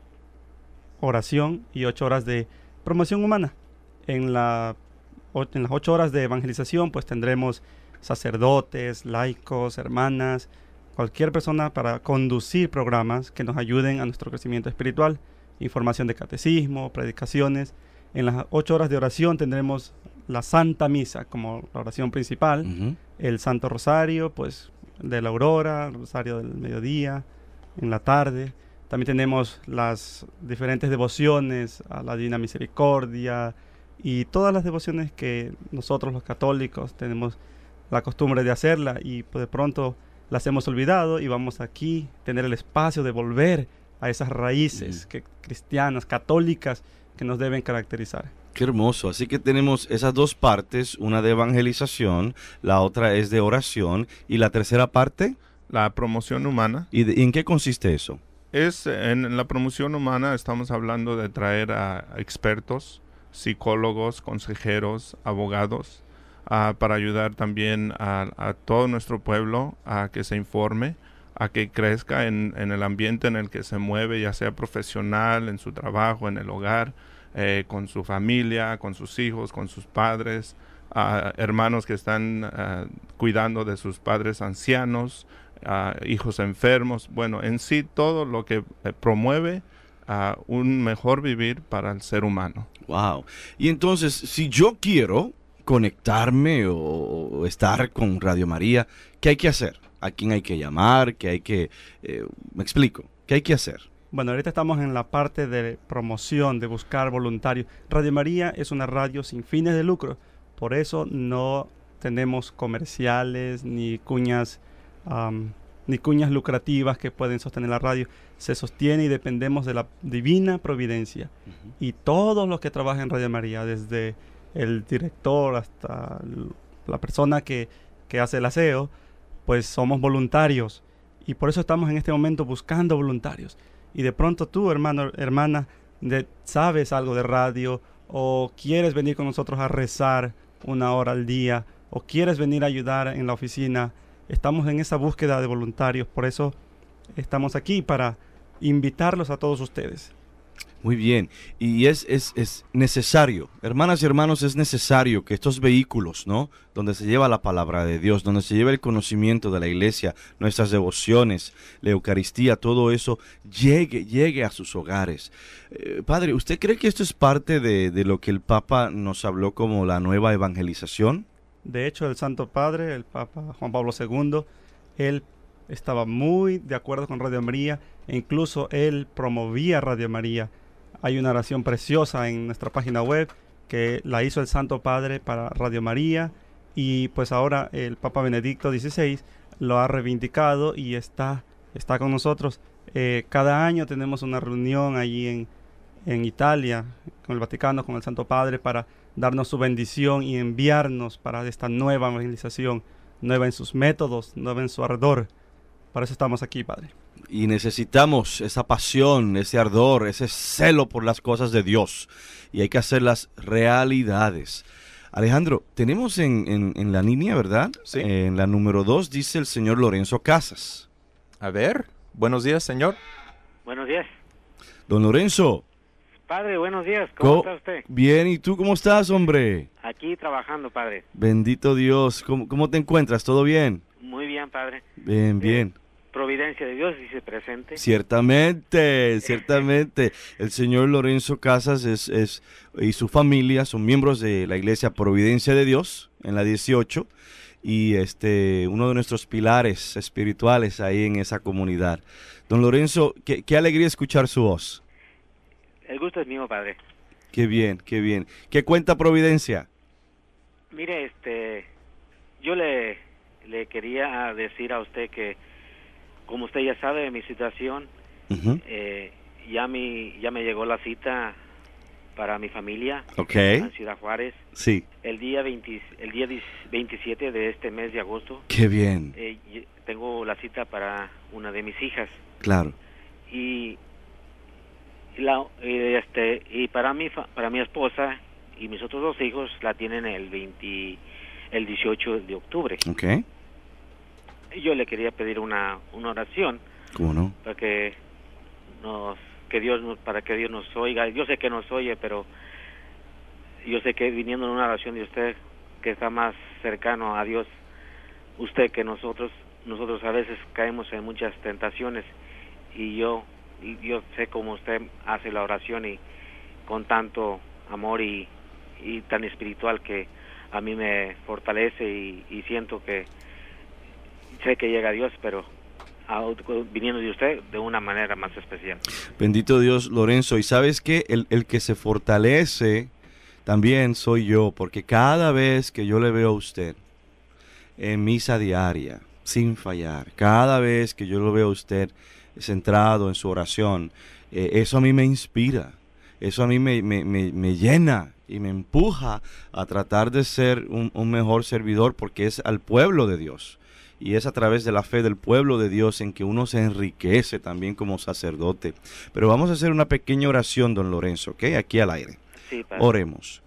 oración y ocho horas de promoción humana. En, la, en las ocho horas de evangelización pues tendremos sacerdotes, laicos, hermanas, cualquier persona para conducir programas que nos ayuden a nuestro crecimiento espiritual, información de catecismo, predicaciones. En las ocho horas de oración tendremos la Santa Misa como la oración principal, uh-huh. el Santo Rosario, pues de la aurora, el Rosario del mediodía, en la tarde. También tenemos las diferentes devociones a la Divina Misericordia, y todas las devociones que nosotros los católicos tenemos la costumbre de hacerla y pues de pronto las hemos olvidado y vamos aquí a tener el espacio de volver a esas raíces mm. que, cristianas, católicas que nos deben caracterizar. Qué hermoso. Así que tenemos esas dos partes, una de evangelización, la otra es de oración y la tercera parte, la promoción humana. ¿Y, de, ¿y en qué consiste eso? Es en la promoción humana estamos hablando de traer a expertos, psicólogos, consejeros, abogados, uh, para ayudar también a, a todo nuestro pueblo a que se informe, a que crezca en, en el ambiente en el que se mueve, ya sea profesional, en su trabajo, en el hogar, eh, con su familia, con sus hijos, con sus padres, uh, hermanos que están uh, cuidando de sus padres ancianos, uh, hijos enfermos, bueno, en sí todo lo que eh, promueve uh, un mejor vivir para el ser humano. Wow. Y entonces, si yo quiero conectarme o, o estar con Radio María, ¿qué hay que hacer? ¿A quién hay que llamar? ¿Qué hay que...? Eh, me explico. ¿Qué hay que hacer? Bueno, ahorita estamos en la parte de promoción, de buscar voluntarios. Radio María es una radio sin fines de lucro. Por eso no tenemos comerciales ni cuñas, um, ni cuñas lucrativas que pueden sostener la radio. Se sostiene y dependemos de la divina providencia. Uh-huh. Y todos los que trabajan en Radio María, desde el director hasta la persona que, que hace el aseo, pues somos voluntarios. Y por eso estamos en este momento buscando voluntarios. Y de pronto tú, hermano, hermana, de, sabes algo de radio, o quieres venir con nosotros a rezar una hora al día, o quieres venir a ayudar en la oficina. Estamos en esa búsqueda de voluntarios. Por eso estamos aquí para invitarlos a todos ustedes. Muy bien, y es, es, es necesario, hermanas y hermanos, es necesario que estos vehículos, ¿no? Donde se lleva la palabra de Dios, donde se lleva el conocimiento de la iglesia, nuestras devociones, la Eucaristía, todo eso, llegue, llegue a sus hogares. Eh, padre, ¿usted cree que esto es parte de, de lo que el Papa nos habló como la nueva evangelización? De hecho, el Santo Padre, el Papa Juan Pablo segundo, él estaba muy de acuerdo con Radio María, e incluso él promovía Radio María. Hay una oración preciosa en nuestra página web que la hizo el Santo Padre para Radio María, y pues ahora el Papa Benedicto dieciséis lo ha reivindicado y está, está con nosotros. Eh, cada año tenemos una reunión allí en, en Italia, con el Vaticano, con el Santo Padre, para darnos su bendición y enviarnos para esta nueva evangelización, nueva en sus métodos, nueva en su ardor. Para eso estamos aquí, Padre. Y necesitamos esa pasión, ese ardor, ese celo por las cosas de Dios. Y hay que hacerlas realidades. Alejandro, tenemos en, en, en la línea, ¿verdad? Sí. Eh, en la número dos dice el señor Lorenzo Casas. A ver, buenos días, señor. Buenos días. Don Lorenzo. Padre, buenos días. ¿Cómo Co- está usted? Bien, ¿y tú cómo estás, hombre? Aquí trabajando, padre. Bendito Dios. ¿Cómo, cómo te encuentras? ¿Todo bien? Muy bien, padre. Bien, bien. Eh, providencia de Dios, dice presente. Ciertamente, ciertamente. El señor Lorenzo Casas es, es, y su familia son miembros de la Iglesia Providencia de Dios en la dieciocho, y este uno de nuestros pilares espirituales ahí en esa comunidad. Don Lorenzo, qué, qué alegría escuchar su voz. El gusto es mío, padre. Qué bien, qué bien. ¿Qué cuenta Providencia? Mire, este, yo le, le quería decir a usted que, como usted ya sabe de mi situación, Uh-huh. eh, ya, mi, ya me llegó la cita para mi familia Ok. en Ciudad Juárez. Sí. El día, veinte, el día veintisiete de este mes de agosto, Qué bien. eh, y- tengo la cita para una de mis hijas. Claro. Y, y la, y este y para mi fa- para mi esposa y mis otros dos hijos la tienen el veinte, el dieciocho de octubre. Ok. Y yo le quería pedir una, una oración ¿Cómo no? para que nos que Dios nos, para que Dios nos oiga. Yo sé que nos oye, pero yo sé que viniendo en una oración de usted que está más cercano a Dios, usted que nosotros nosotros a veces caemos en muchas tentaciones, y yo y yo sé cómo usted hace la oración y con tanto amor y, y tan espiritual que a mí me fortalece, y, y siento que sé que llega a Dios, pero a, viniendo de usted de una manera más especial. Bendito Dios, Lorenzo. Y sabes que el, el que se fortalece también soy yo, porque cada vez que yo le veo a usted en misa diaria, sin fallar, cada vez que yo lo veo a usted centrado en su oración, eh, eso a mí me inspira, eso a mí me, me, me, me llena y me empuja a tratar de ser un, un mejor servidor, porque es al pueblo de Dios. Y es a través de la fe del pueblo de Dios en que uno se enriquece también como sacerdote. Pero vamos a hacer una pequeña oración, don Lorenzo, ¿ok? Aquí al aire. Sí, padre. Oremos.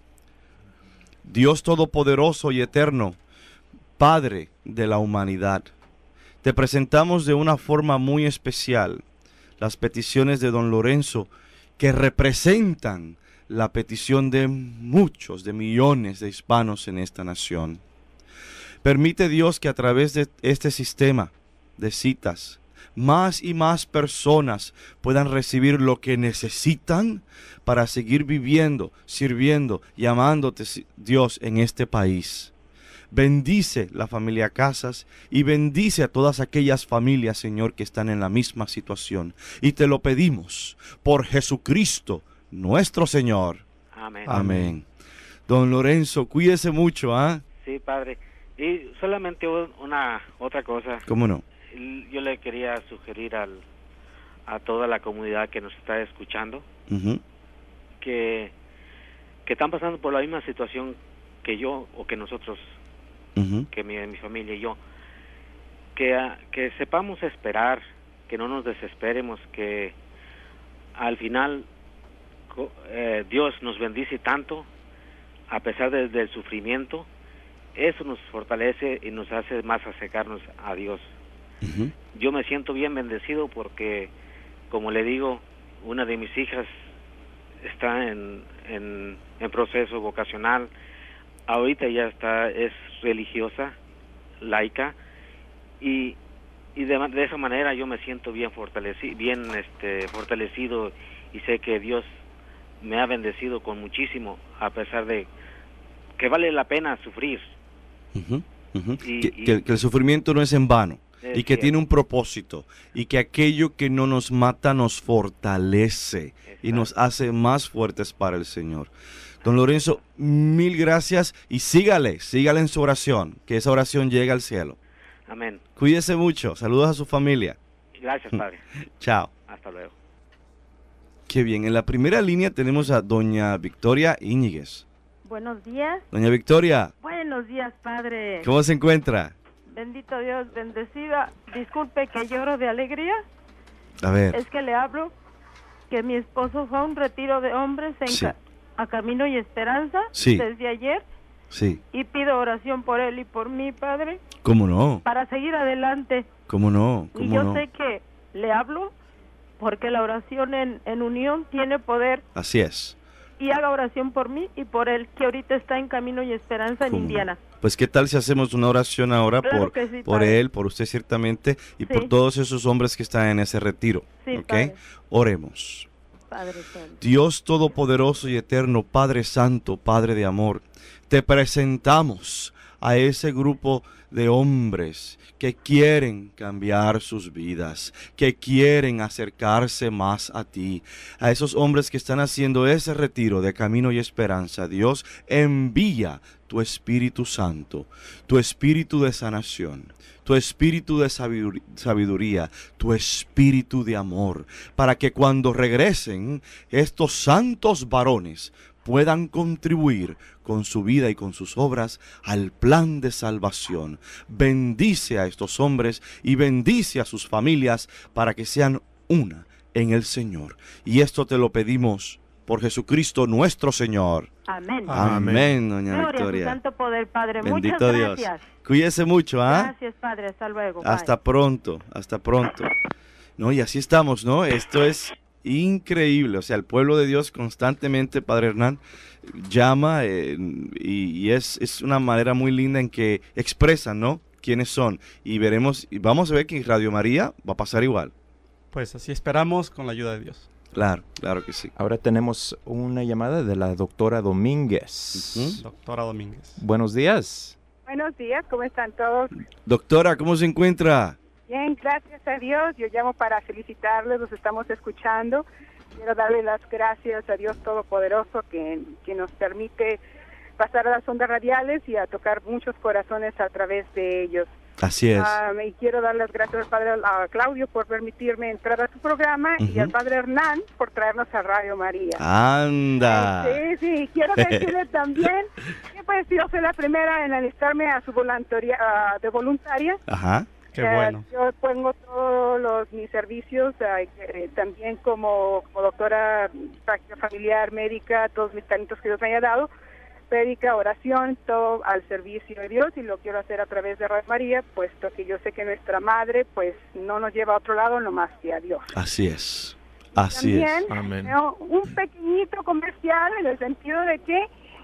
Dios Todopoderoso y Eterno, Padre de la humanidad, te presentamos de una forma muy especial las peticiones de don Lorenzo, que representan la petición de muchos, de millones de hispanos en esta nación. Permite, Dios, que a través de este sistema de citas, más y más personas puedan recibir lo que necesitan para seguir viviendo, sirviendo y amándote, Dios, en este país. Bendice la familia Casas y bendice a todas aquellas familias, Señor, que están en la misma situación. Y te lo pedimos por Jesucristo, nuestro Señor. Amén. Amén. Don Lorenzo, cuídese mucho, ¿ah? Sí, padre. Y solamente un- una otra cosa. ¿Cómo no? Yo le quería sugerir al, a toda la comunidad que nos está escuchando Ujú. que, que están pasando por la misma situación que yo, o que nosotros, Ujú. que mi, mi familia y yo, que, ah, que sepamos esperar, que no nos desesperemos, que al final co- eh, Dios nos bendice tanto a pesar de- del sufrimiento. Eso nos fortalece y nos hace más acercarnos a Dios. Uh-huh. Yo me siento bien bendecido porque, como le digo, una de mis hijas está en, en, en proceso vocacional. Ahorita ya está, es religiosa, laica, y, y de, de esa manera yo me siento bien fortalecido, bien este, fortalecido, y sé que Dios me ha bendecido con muchísimo, a pesar de que vale la pena sufrir. Uh-huh, uh-huh. Y, que, y, que, que el sufrimiento no es en vano. Y que cierto. tiene un propósito, y que aquello que no nos mata nos fortalece. Exacto. Y nos hace más fuertes para el Señor. Don Lorenzo, mil gracias, y sígale, sígale en su oración, que esa oración llegue al cielo. Amén. Cuídese mucho, saludos a su familia. Gracias, padre. Chao. Hasta luego. Qué bien, en la primera línea tenemos a doña Victoria Íñiguez. Buenos días. Doña Victoria. Buenos días, padre. ¿Cómo se encuentra? Bendito Dios, bendecida. Disculpe que lloro de alegría. A ver. Es que le hablo que mi esposo fue a un retiro de hombres en Sí. ca- a Camino y Esperanza Sí. desde ayer, Sí. y pido oración por él y por mí, padre, ¿Cómo no? para seguir adelante. ¿Cómo no? Y ¿Cómo yo no? sé que le hablo porque la oración en, en unión tiene poder, Así es. y haga oración por mí y por él, que ahorita está en Camino y Esperanza en ¿Cómo no? Indiana. Pues qué tal si hacemos una oración ahora Claro por, que sí, por padre. él, por usted ciertamente, y Sí. por todos esos hombres que están en ese retiro. Sí, ¿Ok? padre. Oremos. Padre Santo. Dios Todopoderoso y Eterno, Padre Santo, Padre de amor, te presentamos a ese grupo de hombres que quieren cambiar sus vidas, que quieren acercarse más a ti, a esos hombres que están haciendo ese retiro de Camino y Esperanza. Dios, envía tu Espíritu Santo, tu Espíritu de sanación, tu Espíritu de sabidur- sabiduría, tu Espíritu de amor, para que cuando regresen estos santos varones puedan contribuir con su vida y con sus obras al plan de salvación. Bendice a estos hombres y bendice a sus familias para que sean una en el Señor. Y esto te lo pedimos por Jesucristo nuestro Señor. Amén. Amén, doña Gloria a tu Victoria. santo poder, Padre. Bendito Muchas Dios. gracias. Cuídese mucho, ¿ah? Gracias, Padre. Hasta luego. Hasta Bye. pronto, hasta pronto. No, y así estamos, ¿no? Esto es increíble. O sea, el pueblo de Dios constantemente, Padre Hernán, llama eh, y, y es, es una manera muy linda en que expresan, ¿no? Quiénes son. Y veremos, y vamos a ver que en Radio María va a pasar igual. Pues así esperamos con la ayuda de Dios. Claro, claro que sí. Ahora tenemos una llamada de la doctora Domínguez. Ujú. Doctora Domínguez. Buenos días. Buenos días, ¿cómo están todos? Doctora, ¿cómo se encuentra? Bien, gracias a Dios. Yo llamo para felicitarles, los estamos escuchando. Quiero darle las gracias a Dios Todopoderoso que, que nos permite pasar a las ondas radiales y a tocar muchos corazones a través de ellos. Así es. Ah, y quiero dar las gracias al padre a Claudio por permitirme entrar a su programa y Ujú. al padre Hernán por traernos a Radio María. Anda. Sí, sí, quiero decirle también que pues yo soy la primera en alistarme a su voluntaria, ah, de voluntaria. Ajá. Qué Eh, bueno. Yo pongo todos los, mis servicios, eh, eh, también como, como doctora práctica familiar, médica, todos mis talentos que Dios me haya dado, médica, oración, todo al servicio de Dios, y lo quiero hacer a través de Radio María, puesto que yo sé que nuestra madre pues no nos lleva a otro lado nomás que a Dios. Así es. Así También es. Amén. eh, un pequeñito comercial en el sentido de que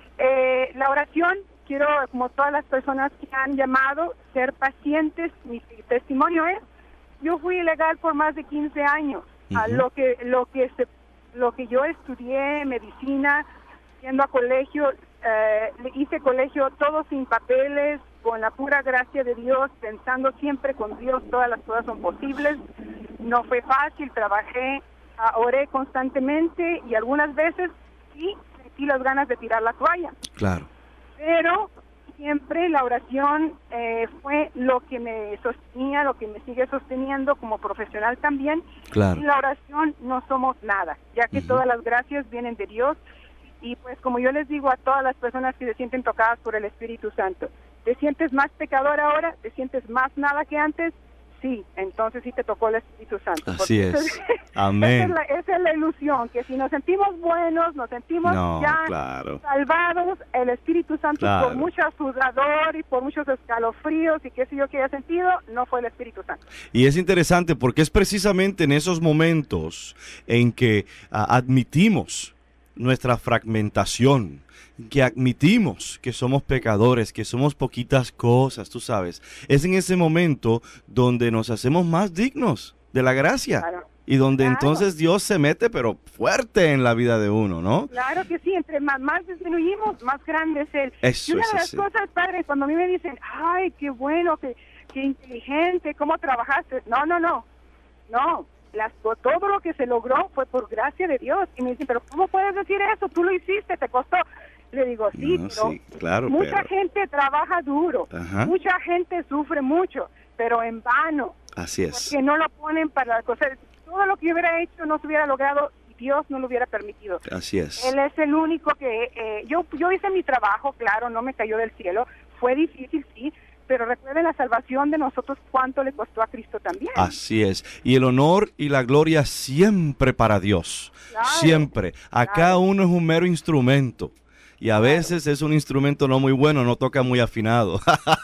eh, la oración, quiero, como todas las personas que han llamado, ser pacientes. Mi testimonio es, yo fui ilegal por más de quince años. A Ujú. lo que lo que se, lo que yo estudié medicina, yendo a colegio, eh, hice colegio todo sin papeles, con la pura gracia de Dios, pensando siempre con Dios todas las cosas son posibles. No fue fácil, trabajé, ah, oré constantemente y algunas veces sí sentí las ganas de tirar la toalla. Claro. Pero siempre la oración eh, fue lo que me sostenía, lo que me sigue sosteniendo como profesional también. Claro. Sin la oración no somos nada, ya que Ujú. todas las gracias vienen de Dios. Y pues como yo les digo a todas las personas que se sienten tocadas por el Espíritu Santo, ¿te sientes más pecador ahora? ¿Te sientes más nada que antes? sí, entonces sí te tocó el Espíritu Santo. Así es. Entonces, Amén. Esa es, la, esa es la ilusión, que si nos sentimos buenos, nos sentimos No, ya claro. salvados, el Espíritu Santo Claro. por mucho sudador y por muchos escalofríos y qué sé yo que haya sentido, no fue el Espíritu Santo. Y es interesante porque es precisamente en esos momentos en que ah, admitimos nuestra fragmentación, que admitimos que somos pecadores, que somos poquitas cosas, tú sabes. Es en ese momento donde nos hacemos más dignos de la gracia. Claro. Y donde Claro. entonces Dios se mete, pero fuerte en la vida de uno, ¿no? Claro que sí, entre más, más disminuimos, más grande es Él. Eso y una es de las así. cosas, padre, cuando a mí me dicen, ay, qué bueno, qué, qué inteligente, cómo trabajaste. No, no, no, no. Las, todo lo que se logró fue por gracia de Dios. Y me dicen, pero ¿cómo puedes decir eso? Tú lo hiciste, te costó. Le digo, sí, No, pero sí, claro, mucha pero- gente trabaja duro, Ajá. mucha gente sufre mucho, pero en vano, Así es. porque no lo ponen para la cosa. Todo lo que yo hubiera hecho no se hubiera logrado y Dios no lo hubiera permitido. Así es. Él es el único que... Eh, yo, yo hice mi trabajo, claro, no me cayó del cielo. Fue difícil, sí, pero recuerden la salvación de nosotros, cuánto le costó a Cristo también. Así es. Y el honor y la gloria siempre para Dios. Claro, Siempre. Acá claro. uno es un mero instrumento. Y a veces es un instrumento no muy bueno, no toca muy afinado.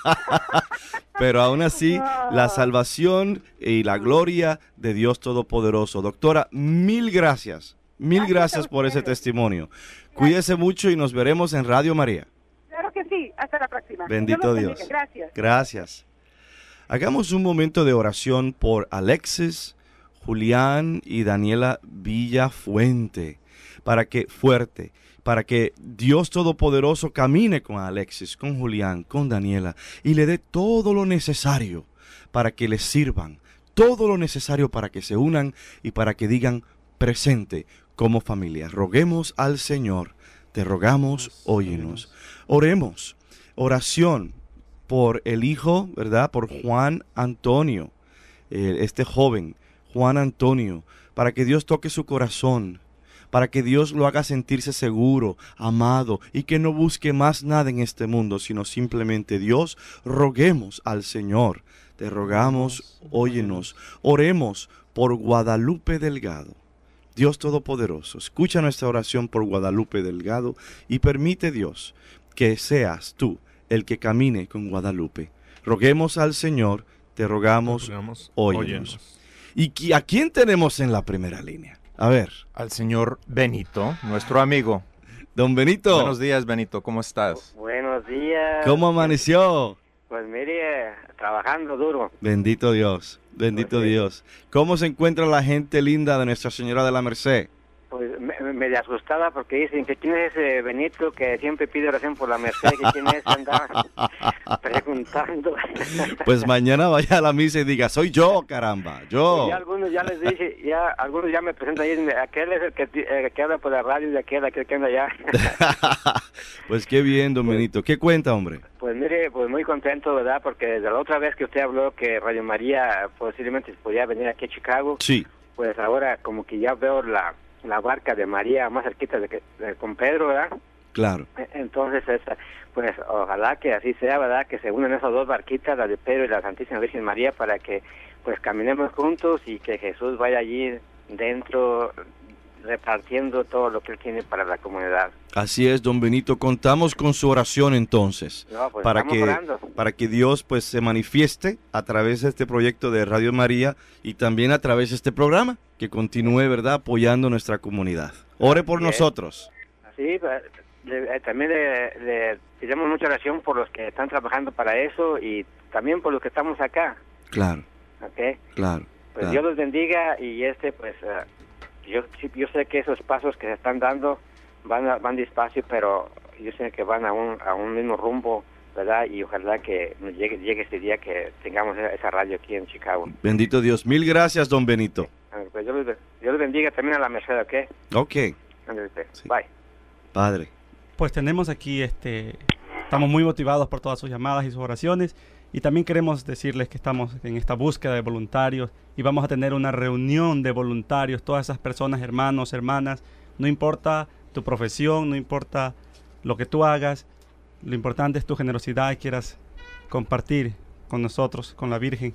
Pero aún así, la salvación y la gloria de Dios Todopoderoso. Doctora, mil gracias. Mil Gracias a gracias por ese ustedes. testimonio. Cuídese mucho y nos veremos en Radio María. Claro que sí. Hasta la próxima. Bendito los Dios. bendiga. Gracias. Gracias. Hagamos un momento de oración por Alexis, Julián y Daniela Villafuente, para que fuerte, para que Dios Todopoderoso camine con Alexis, con Julián, con Daniela y le dé todo lo necesario para que les sirvan, todo lo necesario para que se unan y para que digan presente como familia. Roguemos al Señor, te rogamos, óyenos. Oremos, oración por el hijo, ¿verdad? Por Juan Antonio, eh, este joven, Juan Antonio, para que Dios toque su corazón, para que Dios lo haga sentirse seguro, amado, y que no busque más nada en este mundo, sino simplemente Dios, roguemos al Señor, te rogamos, óyenos, oremos por Guadalupe Delgado. Dios Todopoderoso, escucha nuestra oración por Guadalupe Delgado y permite, Dios, que seas tú el que camine con Guadalupe. Roguemos al Señor, te rogamos, Rogamos, óyenos. óyenos. ¿Y qui- a quién tenemos en la primera línea? A ver, Al señor Benito, nuestro amigo. don Benito, Buenos días, Benito, ¿cómo estás? Buenos días. ¿cómo amaneció? Pues mire, trabajando duro. Bendito Dios, bendito Ok. Dios. ¿Cómo se encuentra la gente linda de Nuestra Señora de la Merced? Pues me, me- medio asustada porque dicen que quién es ese Benito que siempre pide oración por la Merced, que quién es, andaba preguntando. Pues mañana vaya a la misa y diga, soy yo, caramba, yo. Ya algunos ya les dije, ya algunos ya me presentan ahí, dicen, aquel es el que, ti- eh, que habla por la radio y aquel, aquel que anda allá. Pues qué bien, don Benito. ¿Qué cuenta, hombre? Pues mire, pues muy contento, ¿verdad? Porque desde la otra vez que usted habló que Radio María posiblemente podía venir aquí a Chicago, Sí, pues ahora como que ya veo la, la barca de María más cerquita de, que, de con Pedro, ¿verdad? claro. E- Entonces, esa, pues ojalá que así sea, ¿verdad? Que se unan esas dos barquitas, la de Pedro y la Santísima Virgen María, para que pues caminemos juntos y que Jesús vaya allí dentro repartiendo todo lo que Él tiene para la comunidad. Así es, don Benito. Contamos con su oración entonces. No, pues para estamos que orando. para que Dios pues se manifieste a través de este proyecto de Radio María y también a través de este programa que continúe, ¿verdad?, apoyando nuestra comunidad. Ore por Así es. nosotros. Sí, pues, le- eh, también le, le pidamos mucha oración por los que están trabajando para eso y también por los que estamos acá, Claro, ¿ok? claro. Pues claro. Dios los bendiga y este, pues, eh, yo sí- yo sé que esos pasos que se están dando van a- van despacio, pero yo sé que van a un a un mismo rumbo, ¿verdad? Y ojalá que nos llegue llegue ese día que tengamos esa, esa radio aquí en Chicago. Bendito Dios. Mil gracias, don Benito. Ah, Pues Dios, los- Dios los bendiga también a la Merced, ¿ok? Ok, Ándale, pues. Sí. Bye. padre. Pues tenemos aquí, este, estamos muy motivados por todas sus llamadas y sus oraciones y también queremos decirles que estamos en esta búsqueda de voluntarios y vamos a tener una reunión de voluntarios, todas esas personas, hermanos, hermanas, no importa tu profesión, no importa lo que tú hagas, lo importante es tu generosidad y quieras compartir con nosotros, con la Virgen.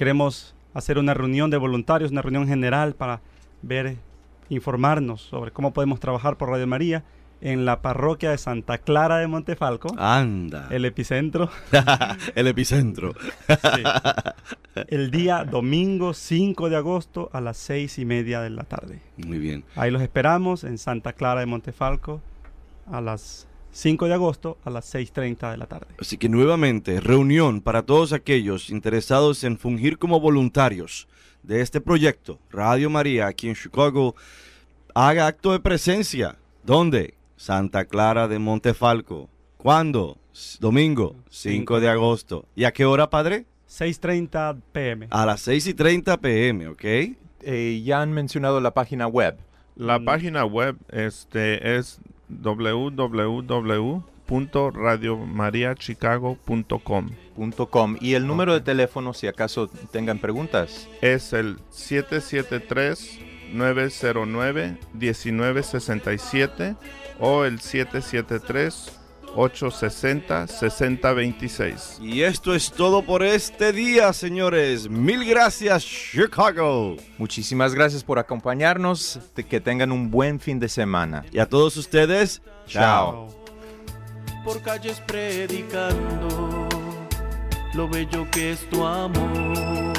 queremos hacer una reunión de voluntarios, una reunión general para ver, informarnos sobre cómo podemos trabajar por Radio María en la parroquia de Santa Clara de Montefalco. Anda. El epicentro. El epicentro. Sí. El día domingo cinco de agosto a las seis y media de la tarde. Muy bien. Ahí los esperamos en Santa Clara de Montefalco a las cinco de agosto a las seis treinta de la tarde. Así que nuevamente, reunión para todos aquellos interesados en fungir como voluntarios de este proyecto, Radio María, aquí en Chicago. Haga acto de presencia. ¿Dónde? Santa Clara de Montefalco. ¿Cuándo? Domingo, cinco de agosto. ¿Y a qué hora, padre? seis treinta pm. A las seis y treinta pm, ¿ok? Eh, ya han mencionado la página web. La Mm. página web este, es doble u doble u doble u punto radio maria chicago punto com. .com. Y el número de teléfono, si acaso tengan preguntas. Es el siete siete tres, nueve cero nueve, uno nueve seis siete o el siete siete tres, ocho seis cero, seis cero dos seis. Y esto es todo por este día, señores. Mil gracias, Chicago. Muchísimas gracias por acompañarnos. Te- Que tengan un buen fin de semana. Y a todos ustedes, chao. Por calles predicando lo bello que es tu amor.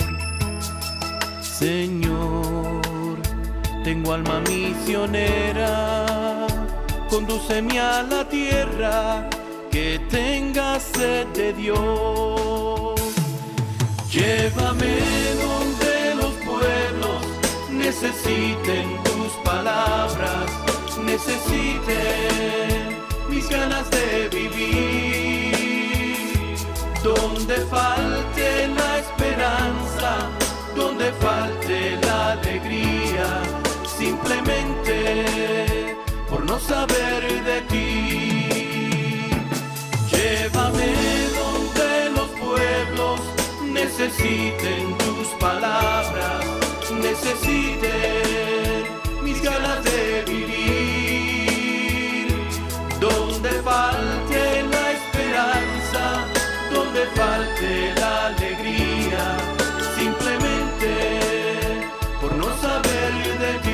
Señor, tengo alma misionera, condúceme a la tierra que tenga sed de Dios. Llévame donde los pueblos necesiten tus palabras, necesiten mis ganas de vivir, donde falte la esperanza, donde falte la alegría, simplemente por no saber de ti. Llévame donde los pueblos necesiten tus palabras, necesiten mis ganas de vivir, donde falte la esperanza, donde falte la alegría, simplemente por no saber de ti.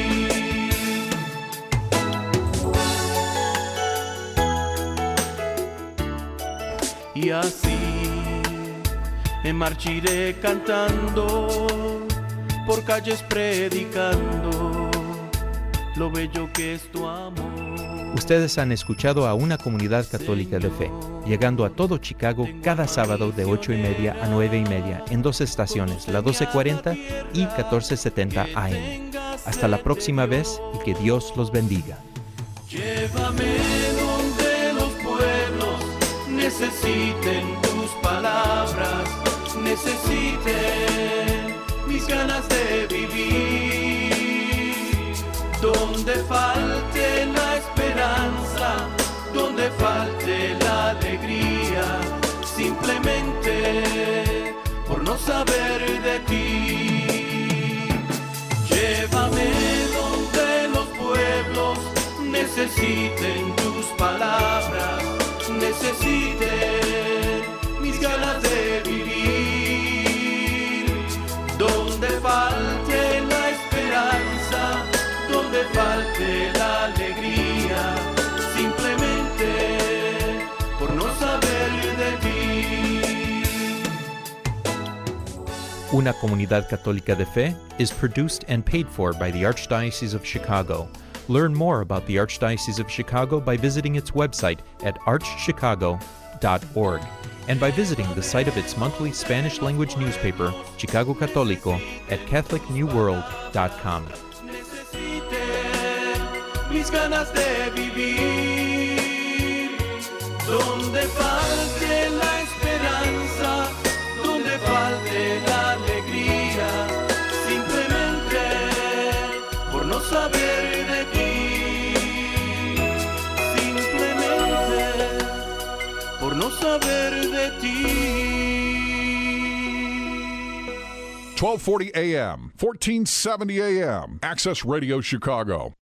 Y así me marchiré cantando, por calles predicando lo bello que es tu amor. Ustedes han escuchado a Una Comunidad Católica de Fe, llegando a todo Chicago cada sábado de ocho y media a nueve y media en dos estaciones, la doce cuarenta y catorce setenta A M. Hasta la próxima vez y que Dios los bendiga. Llévame donde los pueblos necesiten tus palabras, necesiten mis ganas de vivir, donde falte la esperanza, donde falte la alegría, simplemente por no saber de ti. Llévame donde los pueblos necesiten tus palabras, necesiten mis ganas de vivir, donde falte la esperanza, donde falte la alegría, simplemente por no saber de ti. Una Comunidad Católica de Fe is produced and paid for by the Archdiocese of Chicago. Learn more about the Archdiocese of Chicago by visiting its website at arch chicago dot org and by visiting the site of its monthly Spanish-language newspaper, Chicago Católico, at catholic new world dot com. Necesiten mis ganas de vivir, donde falte la esperanza, donde falte la alegría, simplemente por no saber de ti, simplemente por no saber de ti. twelve forty A M, fourteen seventy A M, Access Radio Chicago.